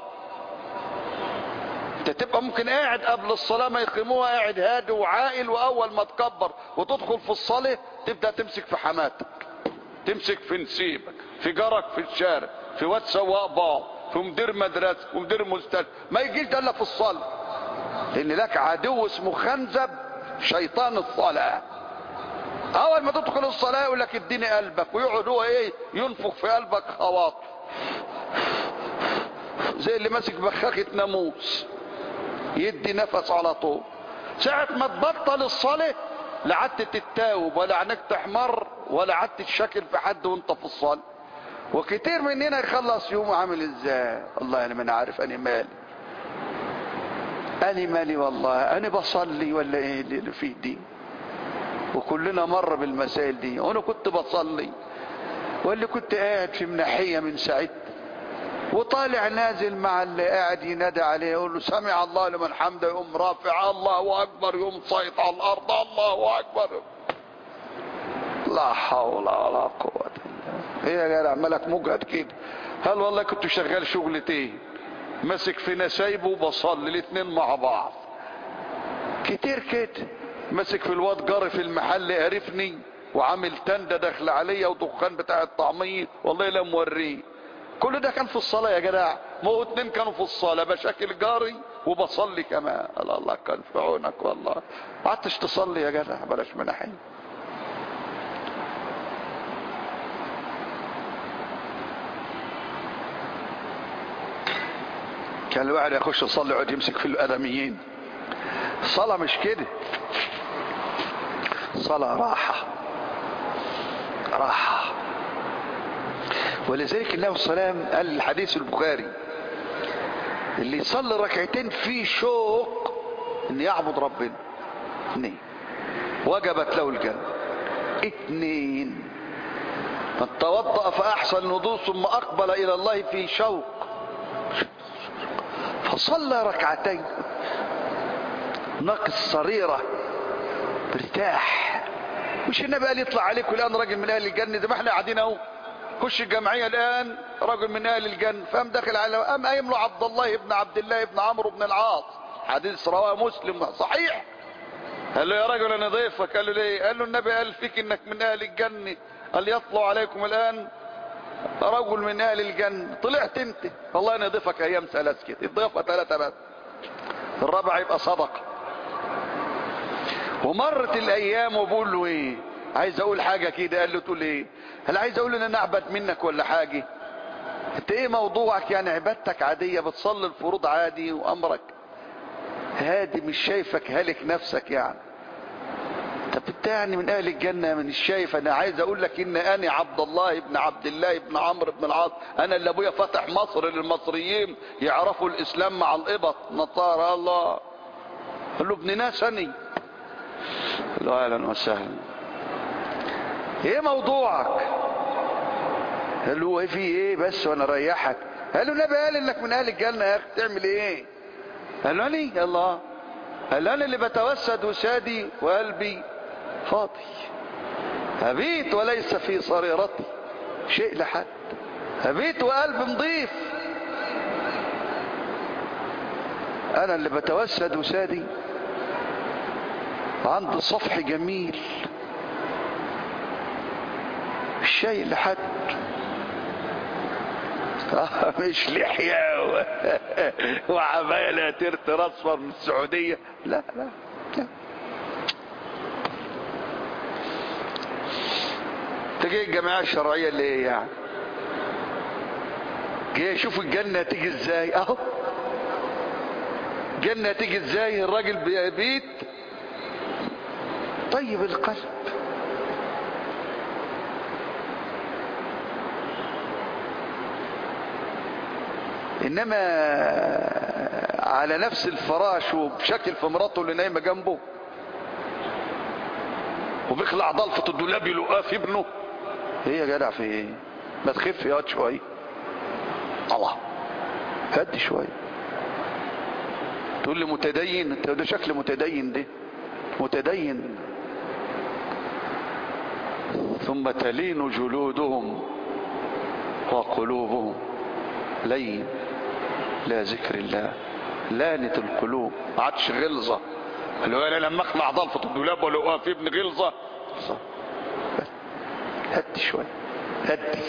انت تبقى ممكن قاعد قبل الصلاة ما يقيموها قاعد هادي وعاقل، واول ما تكبر وتدخل في الصلاة تبدأ تمسك في حماتك، تمسك في نسيبك، في جارك في الشارع، في واد سواق باص، في مدير مدرسة ومدير مستشفى. ما يجيش ده الا في الصلاة، لان لك عدو اسمه خنزب شيطان الصلاة. اول ما تدخل الصلاة يقول لك اديني قلبك، ويقعد هو ايه؟ ينفخ في قلبك خواطر زي اللي ماسك بخاخة ناموس، يدي نفس على طول. ساعة ما تبطل الصلاة لا عدت تتاوب ولا عينك تحمر ولا عدت تشكل في حد وانت في الصلاة. وكتير مننا يخلص يومه عامل ازاي؟ والله انا ما عارف انا مالي والله، انا بصلي ولا ايه اللي فيه دي؟ وكلنا مر بالمسائل دي. وانا كنت بصلي واللي كنت قاعد في مناحية من ساعتها، وطالع نازل مع اللي قاعد ينادى عليه يقول له سمع الله لمن حمده، يقوم رافع الله اكبر، يقوم صيط على الارض الله اكبر. لا حول ولا قوة الا. ايه يا جدع مالك مجهد كده؟ هل والله كنت شغال شغلتين، ماسك في نسايبه وبصلي الاثنين مع بعض. كتير كده ماسك في الواد جاري في المحل قرفني وعامل تندة داخل عليا ودخان بتاع الطعمية، والله لا موريه. كل ده كان في الصلاة يا جدع. ما هو 2 كانوا في الصلاة، بشكل جاري وبصلي كمان. الله كان في عونك والله. ما عدتش تصلي يا جدع، بلاش مناحين. كان الواحد يخش يصلي يقعد يمسك في الادميين. الصلاة مش كده، الصلاة راحة. ولذلك النبي صلى الله عليه وسلم قال الحديث البخاري: اللي يصلي ركعتين في شوق ان يعبد ربنا 2 وجبت له الجنة. 2 من توضأ فأحسن الوضوء ثم أقبل إلى الله في شوق فصلى ركعتين ناقص صريرة مرتاح. مش النبي قال يطلع عليكم الآن راجل من أهل الجنة زي ما احنا قاعدين اهو؟ خش الجمعية الآن رجل من أهل الجنة. فقام داخل على قايم له عبد الله بن عمرو بن العاص، حديث رواه مسلم صحيح. قال له يا رجل انا ضيفك. قال له ليه؟ قال له النبي قال فيك انك من اهل الجنة، قال يطلع عليكم الان رجل من اهل الجنة. طلعت انت. والله انا ضيفك ايام 3 كده، الضيافة 3 بس، الرابع يبقى صدقة. ومرت الايام وبقول له ايه، عايز اقول حاجة كده. قال له تقول ايه؟ هل عايز اقول ان انا اعبد منك ولا حاجة؟ انت ايه موضوعك؟ يعني عبادتك عادية، بتصلي الفروض عادي وامرك هادي، مش شايفك هالك نفسك يعني. طب انت يعني من اهل الجنة من الشايف؟ انا عايز اقول لك ان انا عبد الله بن عمرو بن العاص، انا اللي ابويا فتح مصر للمصريين يعرفوا الاسلام مع القبط نصارى. الله. قال له ابن ناس اني. قال له اهلا وسهلا، ايه موضوعك؟ قال له ايه في ايه بس وانا اريحك؟ قال له النبي قال انك من اهل الجنة يا اخي، تعمل ايه؟ قال له اني الله. قال انا اللي بتوسد وسادي وقلبي فاضي، هبيت وليس في صريرتي شيء لحد، هبيت وقلبي نضيف. انا اللي بتوسد وسادي عندي صفح جميل شيء لحد، مش لحية وعباية ترتر اصفر من السعودية، لا لا لا. تجي الجماعة الشرعية اللي ايه يعني؟ جاي يشوف الجنة تيجي ازاي. اهو الجنة تيجي ازاي؟ الراجل بيبيت طيب القلب، انما على نفس الفراش وبشكل في مراته اللي نايمه جنبه، وبيخلع ضلفة الدولاب يلقاه في ابنه. ايه يا جدع في ايه؟ ما تخف يا واد شويه، الله هدي شويه. تقول لي متدين؟ انت ده شكل متدين، ده متدين. ثم تلين جلودهم وقلوبهم لين لا ذكر الله، لانت القلوب ما عادش غلظه. قالوا انا لما اخلع ضلفة الدولاب ولقاها في ابن غلظه. هدي شويه هدي.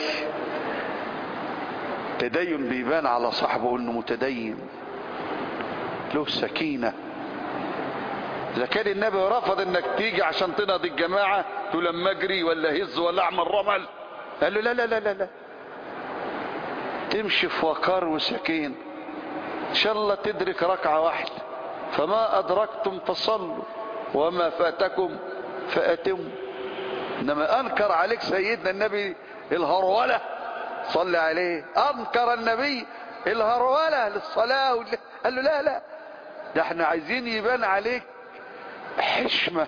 تدين بيبان على صاحبه انه متدين، له سكينه. اذا كان النبي رفض انك تيجي عشان تنهض الجماعه تقول لما اجري ولا هز ولا اعمل رمل، قال له لا لا لا لا لا، تمشي في وقار وسكين، ان شاء الله تدرك ركعه واحده، فما ادركتم فصلوا وما فاتكم فاتموا. انما انكر عليك سيدنا النبي الهروله، صلى عليه، انكر النبي الهروله للصلاه قال له لا لا، ده احنا عايزين يبان عليك حشمه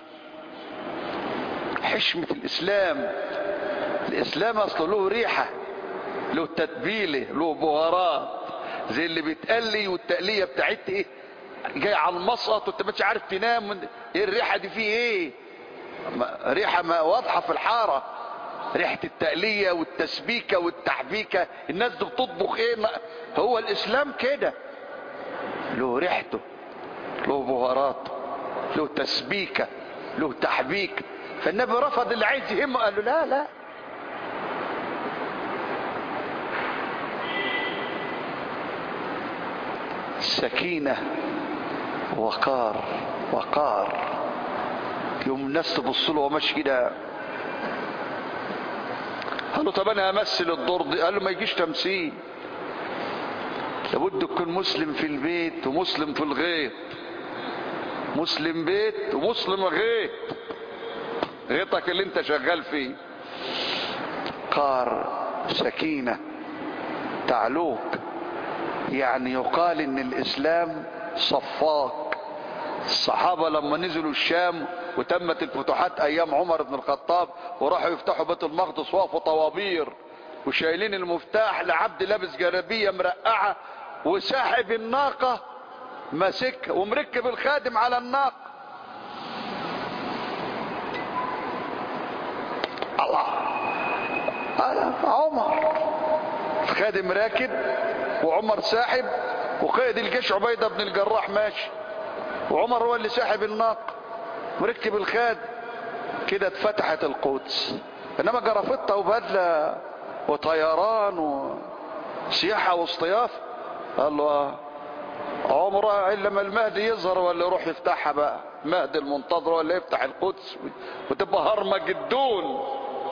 الاسلام. الاسلام اصله له ريحه، له تتبيله، له بهارات، زي اللي بيتقلي والتقليه بتاعتها ايه، جاي على المسقط وانت مش عارف تنام. ايه الريحه دي؟ فيه ايه؟ ريحه ما واضحه في الحاره، ريحه التقليه والتسبيكه والتحبيكه. الناس دي بتطبخ ايه؟ هو الاسلام كده، له ريحته، له بهاراته، له تسبيكه، له تحبيك. فالنبي رفض اللي عايز يهمه، قال له لا لا، سكينة وقار يوم الناس تبص له وماشي كده. قال له طب انا امثل الدور دي. قال له ما يجيش تمثيل، لابد تكون مسلم في البيت ومسلم في الغيط، مسلم بيت ومسلم غيط، غيطك اللي انت شغال فيه. قار سكينة تعلوك، يعني يقال ان الاسلام صفاك. الصحابة لما نزلوا الشام وتمت الفتوحات ايام عمر بن الخطاب وراحوا يفتحوا بيت المقدس، وقفوا طوابير وشايلين المفتاح لعبد لابس جلابيه مرقعه وساحب الناقه ماسكها ومركب الخادم على الناقه. الله عمر الخادم راكب وعمر ساحب، وقائد الجيش عبيدة بن الجراح ماشي، وعمر هو اللي ساحب الناقة وركب الخادم. كده اتفتحت القدس. انما جرافطة وبدلة وطيران وسياحة واصطياف، قال له عمره الا لما المهدي يظهر ولا يروح يفتحها بقى، المهدي المنتظر ولا يفتح القدس وتبقى هرمجدون.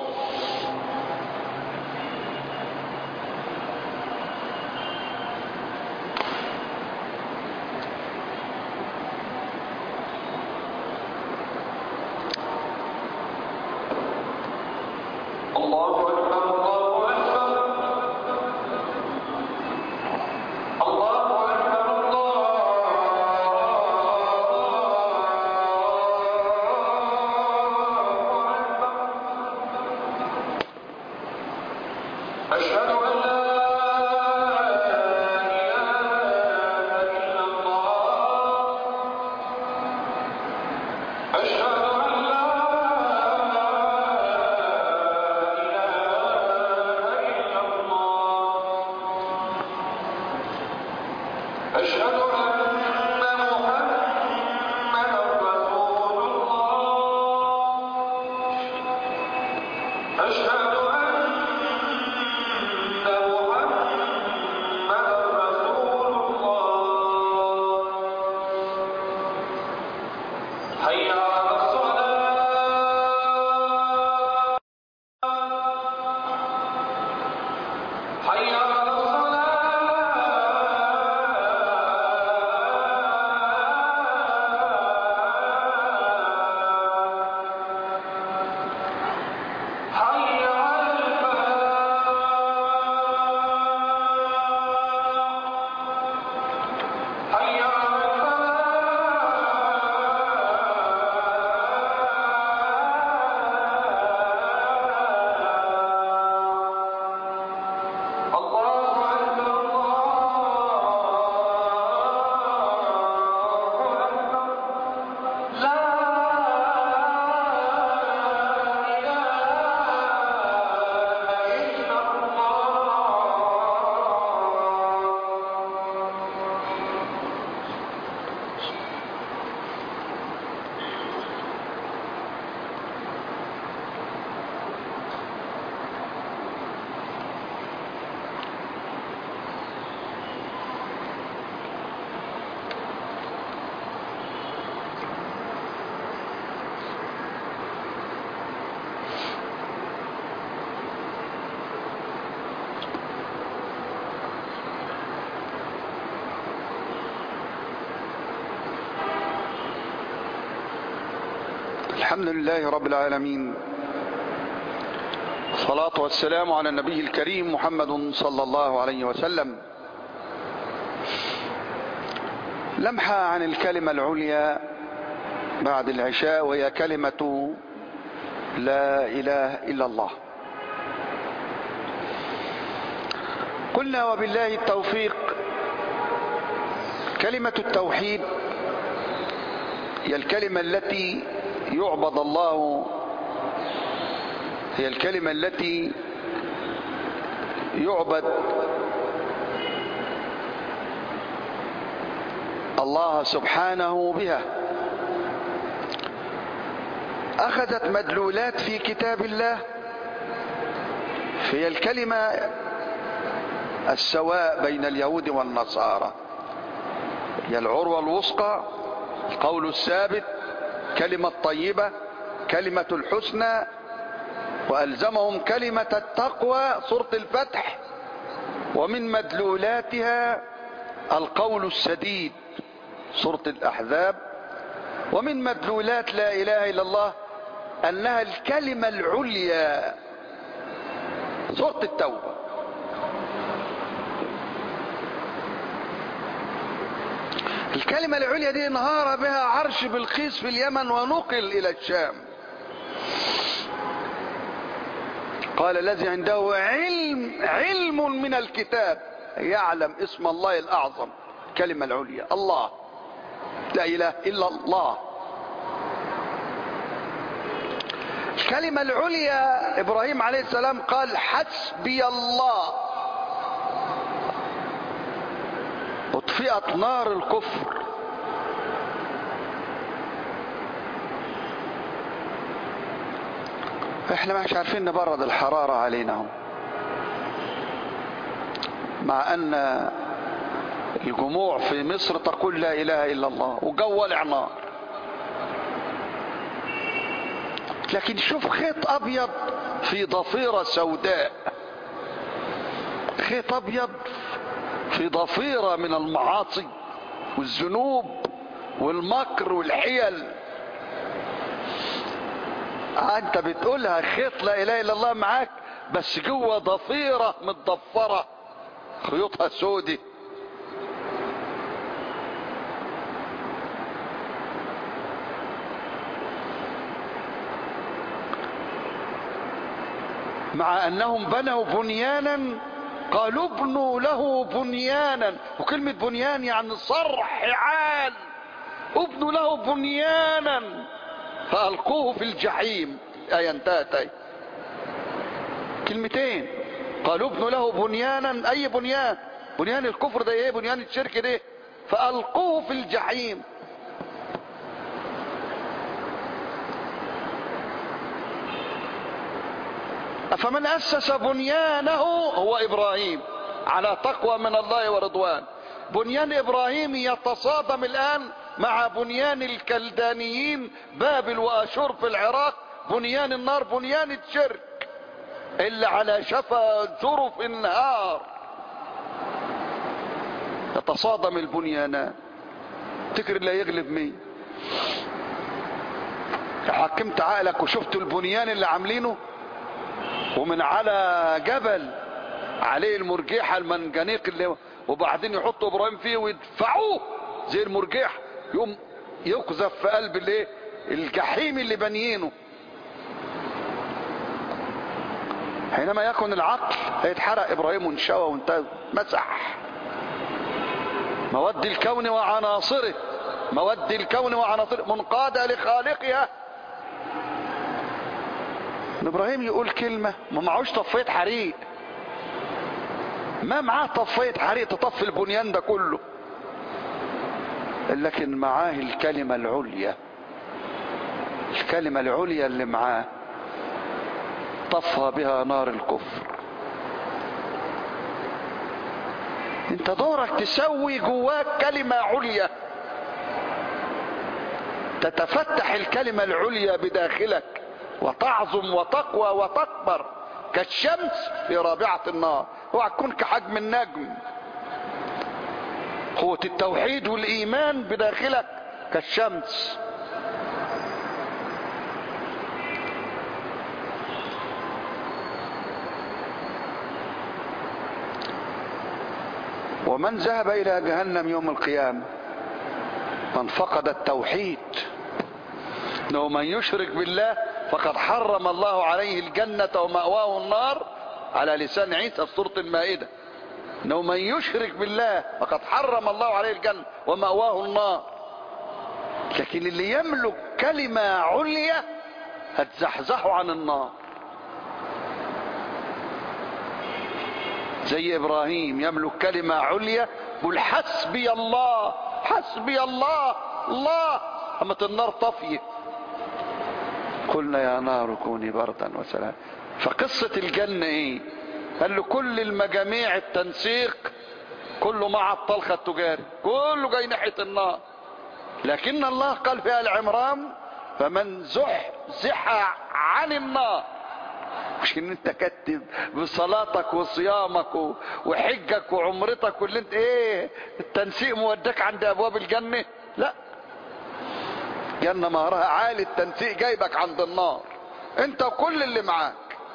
الحمد لله رب العالمين، الصلاة والسلام على النبي الكريم محمد صلى الله عليه وسلم. لمحة عن الكلمة العليا بعد العشاء، وهي كلمة لا إله إلا الله. قلنا وبالله التوفيق كلمة التوحيد هي الكلمة التي يعبد الله، هي الكلمة التي يعبد الله سبحانه بها. أخذت مدلولات في كتاب الله، هي الكلمة السواء بين اليهود والنصارى، هي العروة الوثقى، القول الثابت، كلمة طيبة، كلمة الحسنى. وألزمهم كلمة التقوى، سورة الفتح، ومن مدلولاتها القول السديد، سورة الأحزاب. ومن مدلولات لا إله إلا الله أنها الكلمة العليا، سورة التوبة. الكلمة العليا دي انهار بها عرش بلقيس في اليمن ونقل إلى الشام. قال الذي عنده علم من الكتاب يعلم اسم الله الأعظم، الكلمة العليا الله، لا إله إلا الله. الكلمة العليا ابراهيم عليه السلام قال حسبي الله، اطفئت نار الكفر. احنا مش عارفين نبرد الحرارة علينا هم. مع ان الجموع في مصر تقول لا اله الا الله وجو ولع نار، لكن شوف خيط ابيض في ضفيرة سوداء، خيط ابيض في ضفيرة من المعاصي والذنوب والمكر والحيل. انت بتقولها خيط لا اله الا الله معاك، بس جوه ضفيرة متضفرة خيوطها سودي. مع انهم بنوا بنيانا قالوا ابنوا له بنيانا، وكلمة بنيان يعني صرح عال، ابنوا له بنيانا فألقوه في الجحيم. آية انتهت. كلمتين، قالوا ابنوا له بنيانا. أي بنيان؟ بنيان الكفر ده ايه؟ بنيان الشرك ده. فألقوه في الجحيم. أفمن أسس بنيانه هو إبراهيم على تقوى من الله ورضوان. بنيان إبراهيم يتصادم الآن مع بنيان الكلدانيين بابل وأشور في العراق، بنيان النار، بنيان الشرك اللي على شفا جرف النهار. يتصادم البنيانان. تكر اللي يغلب مين؟ حكمت عقلك وشفت البنيان اللي عاملينه، ومن على جبل عليه المرجيحة المنجنيق اللي، وبعدين يحطوا ابراهيم فيه ويدفعوه زي المرجيح، يقوم يقذف في قلب الايه؟ الجحيم اللي بنيينه. حينما يكون العقل هيتحرق ابراهيم وانشوى وانتهى، مسح. مواد الكون وعناصره، مواد الكون وعناصره منقادة لخالقها. ابراهيم يقول كلمة ما معوش طفية حريق، ما معاه طفية حريق تطفي البنيان ده كله، لكن معاه الكلمة العليا. الكلمة العليا اللي معاه طفى بها نار الكفر. انت دورك تسوي جواك كلمة عليا، تتفتح الكلمة العليا بداخلك وتعظم وتقوى وتكبر كالشمس في رابعة النار. اوعى تكون كحجم النجم. قوة التوحيد والإيمان بداخلك كالشمس. ومن ذهب إلى جهنم يوم القيامة من فقد التوحيد، انه من يشرك بالله فقد حرم الله عليه الجنة ومأواه النار، على لسان عيسى في سورة المائدة. انه من يشرك بالله فقد حرم الله عليه الجنة ومأواه النار. لكن اللي يملك كلمة عليا هتزحزحه عن النار، زي ابراهيم يملك كلمة عليا، قل حسبي الله حسبي الله الله، قامت النار طفيه. قلنا يا نار كوني بردا وسلام. فقصة الجنة ايه؟ قال له كل المجاميع التنسيق كله مع الطلخة التجاري، كله جاي ناحية النار. لكن الله قال في آل عمران فمن زحزح عن النار. مش ان انت كتب بصلاتك وصيامك وحجك وعمرتك واللي انت ايه التنسيق مودك عند ابواب الجنة، لا، جنة مهرها عالي، التنسيق جايبك عند النار انت وكل اللي معاك.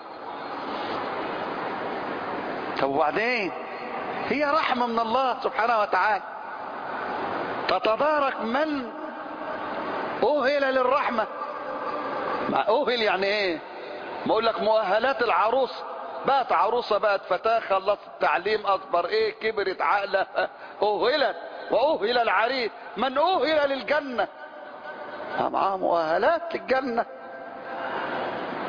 طب وبعدين؟ هي رحمة من الله سبحانه وتعالى تتدارك من أهل للرحمة. مع أهل يعني ايه؟ ما اقول لك مؤهلات العروس، بقت عروسة، بقت فتاة، خلصت التعليم، اكبر ايه، كبرت عقلة، أهلت. وأهل العريس من أهل للجنة، معاه مؤهلات للجنة.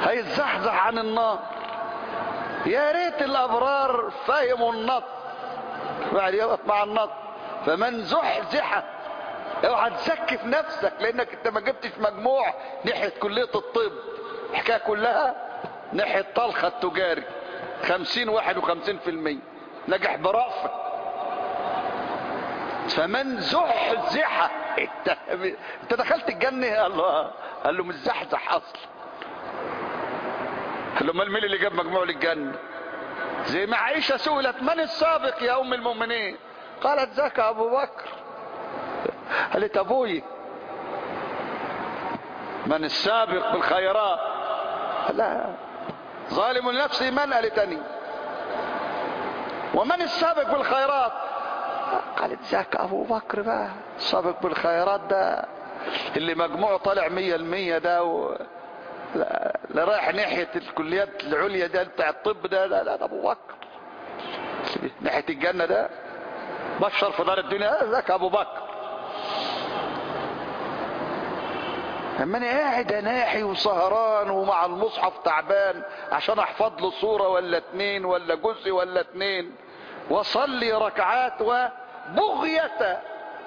هيتزحزح عن النار. يا ريت الابرار فهموا النص بعد يقف مع النص. فمن زحزح، اوعى تزكي نفسك لانك انت ما جبتش مجموع ناحيه كليه الطب، الحكايه كلها ناحيه طلخه التجاري 50 51% نجح برأفك. فمن زحزح، انت دخلت الجنه. الله قال له مش زحزح اصلا. قال له امال مين اللي جاب مجموع للجنه؟ زي ما عائشه سئلت من السابق يا ام المؤمنين، قالت ذاك ابو بكر. قالت ابوي. من السابق بالخيرات؟ لا، ظالم لنفسه. من؟ قالتني. ومن السابق بالخيرات؟ قالت ذاك ابو بكر بقى. السابق بالخيرات ده اللي مجموعه طالع 100% ده لا رايح ناحيه الكليات العليا ده بتاع الطب ده. لا ابو بكر ناحيه الجنه ده بشر في دار الدنيا. ذاك ابو بكر. اما انا قاعد اناحي وسهران ومع المصحف تعبان عشان احفظ له صوره ولا 2 ولا جزء ولا 2 واصلي ركعات وبغيه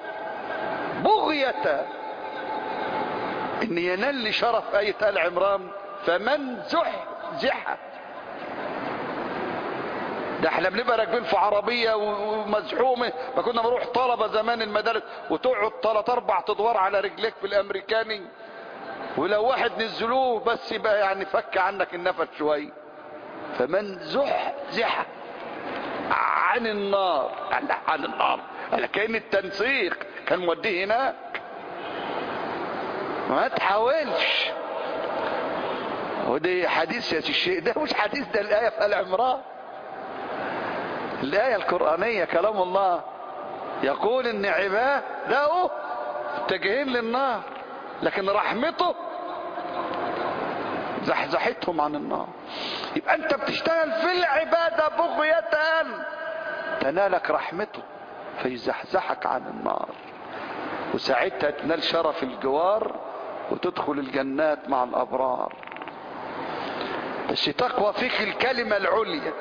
ان ينال لي شرف آية آل عمران فمن زحزح. ده احنا بنبقى راكبين في عربيه ومزحومه. ما كنا بنروح طلبه زمان المدارس وتقعد 3-4 ادوار على رجليك في الامريكاني، ولو واحد نزلوه بس يبقى يعني فك عنك النفس شويه. فمن زحزح عن النار، عن النار، كأن التنسيق كان موديه هناك. ما تحاولش. ودي حديث يا الشيء ده مش حديث، ده الآية في آل عمران، الآية القرآنية كلام الله يقول ان عباده متجهين للنار لكن رحمته زحزحتهم عن النار. يبقى انت بتشتغل في العبادة بغية تنالك رحمته فيزحزحك عن النار، وساعتها تنال شرف الجوار وتدخل الجنات مع الابرار. بس تقوى فيك الكلمة العليا.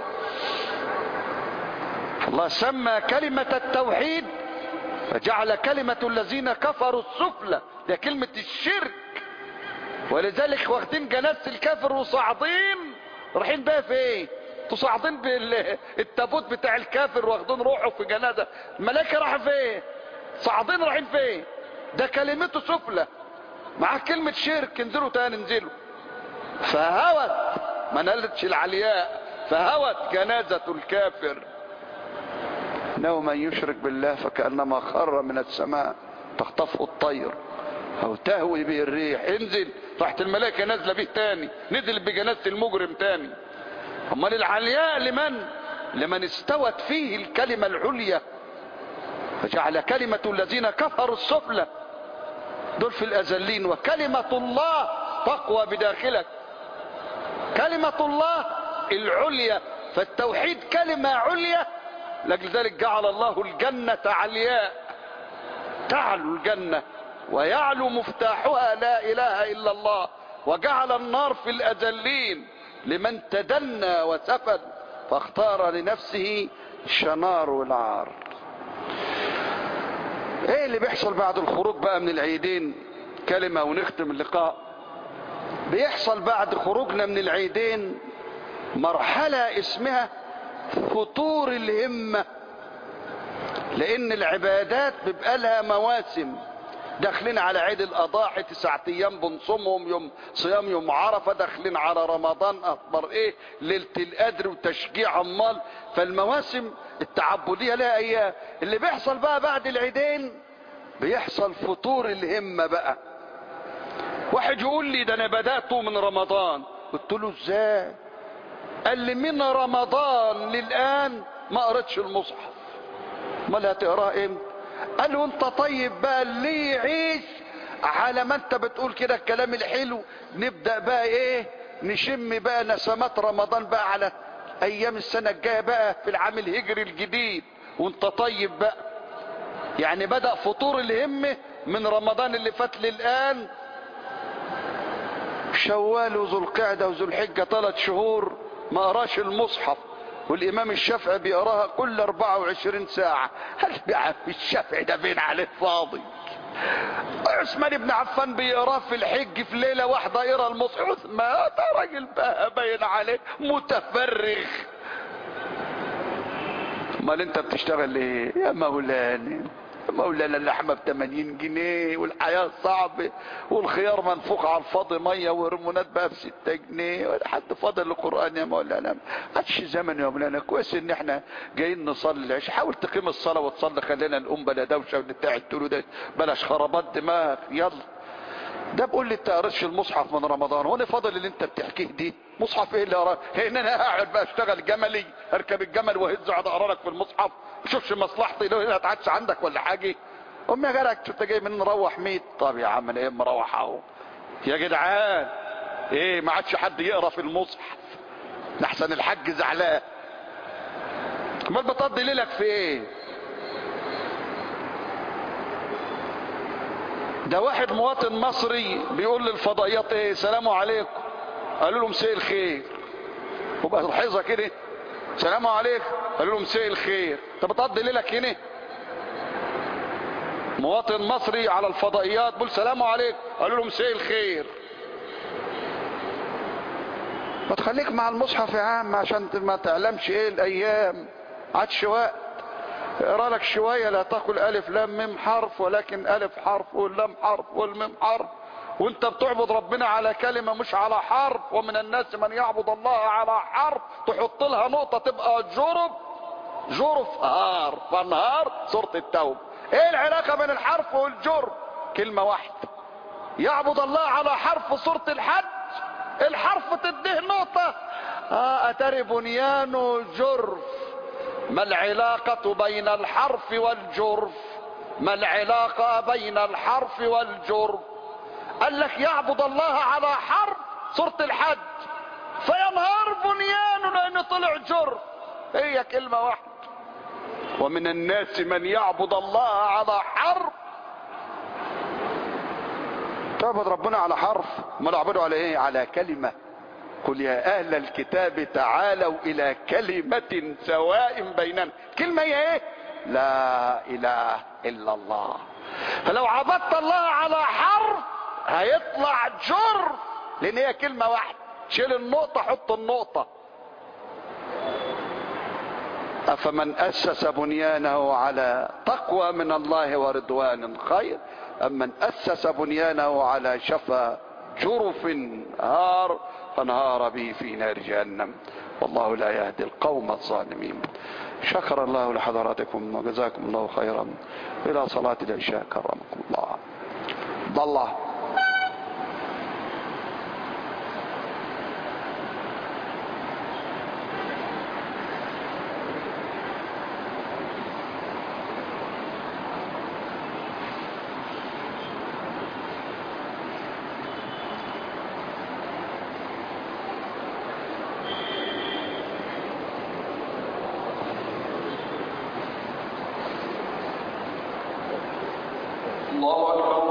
الله سمى كلمة التوحيد فجعل كلمة الذين كفروا السفلى، ده كلمة الشرك. ولذلك واخدين جنازة الكافر وصاعدين رايحين بقى في ايه؟ تصاعدين بالتابوت بتاع الكافر واخدين روحه في جنازة. الملائكة رايحة في ايه؟ صاعدين رايحين في ايه؟ ده كلمته سفلى معاه كلمة شرك. انزلوا تاني انزلوا. فهوت، ما نالتش العلياء، فهوت جنازة الكافر. انه من يشرك بالله فكأنما خر من السماء تخطفه الطير او تهوي به الريح. انزل، راحت الملائكة نازلة به تاني، نزل بجنازة المجرم تاني. امال العلياء لمن استوت فيه الكلمة العليا فجعل كلمة الذين كفروا السفلى، دول في الأذلين. وكلمة الله تقوى بداخلك، كلمة الله العليا. فالتوحيد كلمة عليا، لأجل ذلك جعل الله الجنة علياء، تعلو الجنة ويعلو مفتاحها لا إله إلا الله. وجعل النار في الأذلين لمن تدنى وسفل فاختار لنفسه الشنار والعار. ايه اللي بيحصل بعد الخروج بقى من العيدين؟ كلمة ونختم اللقاء. بيحصل بعد خروجنا من العيدين مرحلة اسمها فتور الهمة، لان العبادات بيبقى لها مواسم. داخلين على عيد الاضاحي 9 ايام بنصومهم، يوم صيام يوم عرفة، داخلين على رمضان اكبر ايه ليلة القدر وتشجيع عمال. فالمواسم التعبدية لها ايام. اللي بيحصل بقى بعد العيدين بيحصل فتور الهمة بقى. واحد يقول لي ده انا بدأته من رمضان. قلت له ازاي؟ قال لي من رمضان للآن ما قريتش المصحف. امال هتقراه امتى؟ قال له انت طيب بقى اللي يعيش على ما انت بتقول كده الكلام الحلو، نبدأ بقى ايه نشم بقى نسمات رمضان بقى على ايام السنة الجاية بقى في العام الهجري الجديد، وانت طيب بقى. يعني بدأ فطور الهمة من رمضان اللي فات للآن شوال وذو القعدة وذو الحجة 3 شهور ما قراش المصحف، والامام الشافعي بيقراها كل 24 ساعة. هل يا عم الشافعي ده بين عليه فاضي؟ عثمان بن عفان بيقراه في الحج في ليلة واحدة يقرا المصحف. عثمان ده راجل بقى باين عليه متفرغ. امال انت بتشتغل ليه يا مولانا؟ يا مولانا اللحمه ب80 جنيه والحياه صعبه والخيار منفوخ على الفاضي ميه والهرمونات بقى ب6 جنيه، ولا حد فاضل القران يا مولانا؟ ما عادش زمن يا مولانا. كويس ان احنا جايين نصلي العشاء، حاول تقيم الصلاه وتصلي، خلينا نقوم بلا دوشه وبتاع التلو ده، بلاش خرابات دماغ. يلا ده بقول لي انت قريتش المصحف من رمضان، وانا فاضل اللي انت بتحكيه دي؟ مصحف ايه اللي اقراه؟ هنا انا قاعد بقى اشتغل جملي، اركب الجمل واهز اقعد اقرا لك في المصحف؟ شوفش مصلحتي لو هنا اتعدش عندك ولا حاجه؟ امي يا جدع انت جاي من نروح 100. طب يا عم انا ايه مروح اهو يا جدعان. ايه ما عادش حد يقرا في المصحف؟ احسن الحاج زعلان. امال بتقضي ليلك في ايه؟ ده واحد مواطن مصري بيقول للفضائيات ايه سلام عليكم، قالوا له مساء الخير، وبقى الحظه كده سلام عليكم قالوا له مساء الخير. انت بتقضي ليلك هنا؟ مواطن مصري على الفضائيات بيقول سلام عليكم قالوا له مساء الخير. ما تخليك مع المصحف يا عم عشان ما تعلمش ايه الايام. عادش وقت اقرا لك شويه. لا تقل الف لام ميم حرف، ولكن الف حرف واللام حرف والميم حرف. وانت بتعبد ربنا على كلمه مش على حرف. ومن الناس من يعبد الله على حرف، تحط لها نقطه تبقى جرف هار فانهار. سوره التوبه. ايه العلاقه بين الحرف والجرف؟ كلمه واحده. يعبد الله على حرف سوره الحج، الحرف تديه نقطه. اتري بنيان جرف. ما العلاقة بين الحرف والجرف؟ ما العلاقة بين الحرف والجرف؟ قال لك يعبد الله على حرف سورة الحج فينهار بنيانه لأنه طلع جرف. هي كلمة واحدة. ومن الناس من يعبد الله على حرف. تعبد ربنا على حرف، ما نعبده على ايه؟ على كلمة. قل يا اهل الكتاب تعالوا الى كلمة سواء بيننا. كلمة هي ايه؟ لا اله الا الله. فلو عبدت الله على حرف هيطلع جرف، لان هي كلمة واحدة. شيل النقطة حط النقطة. افمن اسس بنيانه على تقوى من الله ورضوان خير ام من اسس بنيانه على شفا جرف هار فانهار به في نار جهنم. والله لا يهدي القوم الظالمين. شكر الله لحضراتكم وجزاكم الله خيرا. الى صلاة العشاء كرمكم الله. ضل الله أكبر.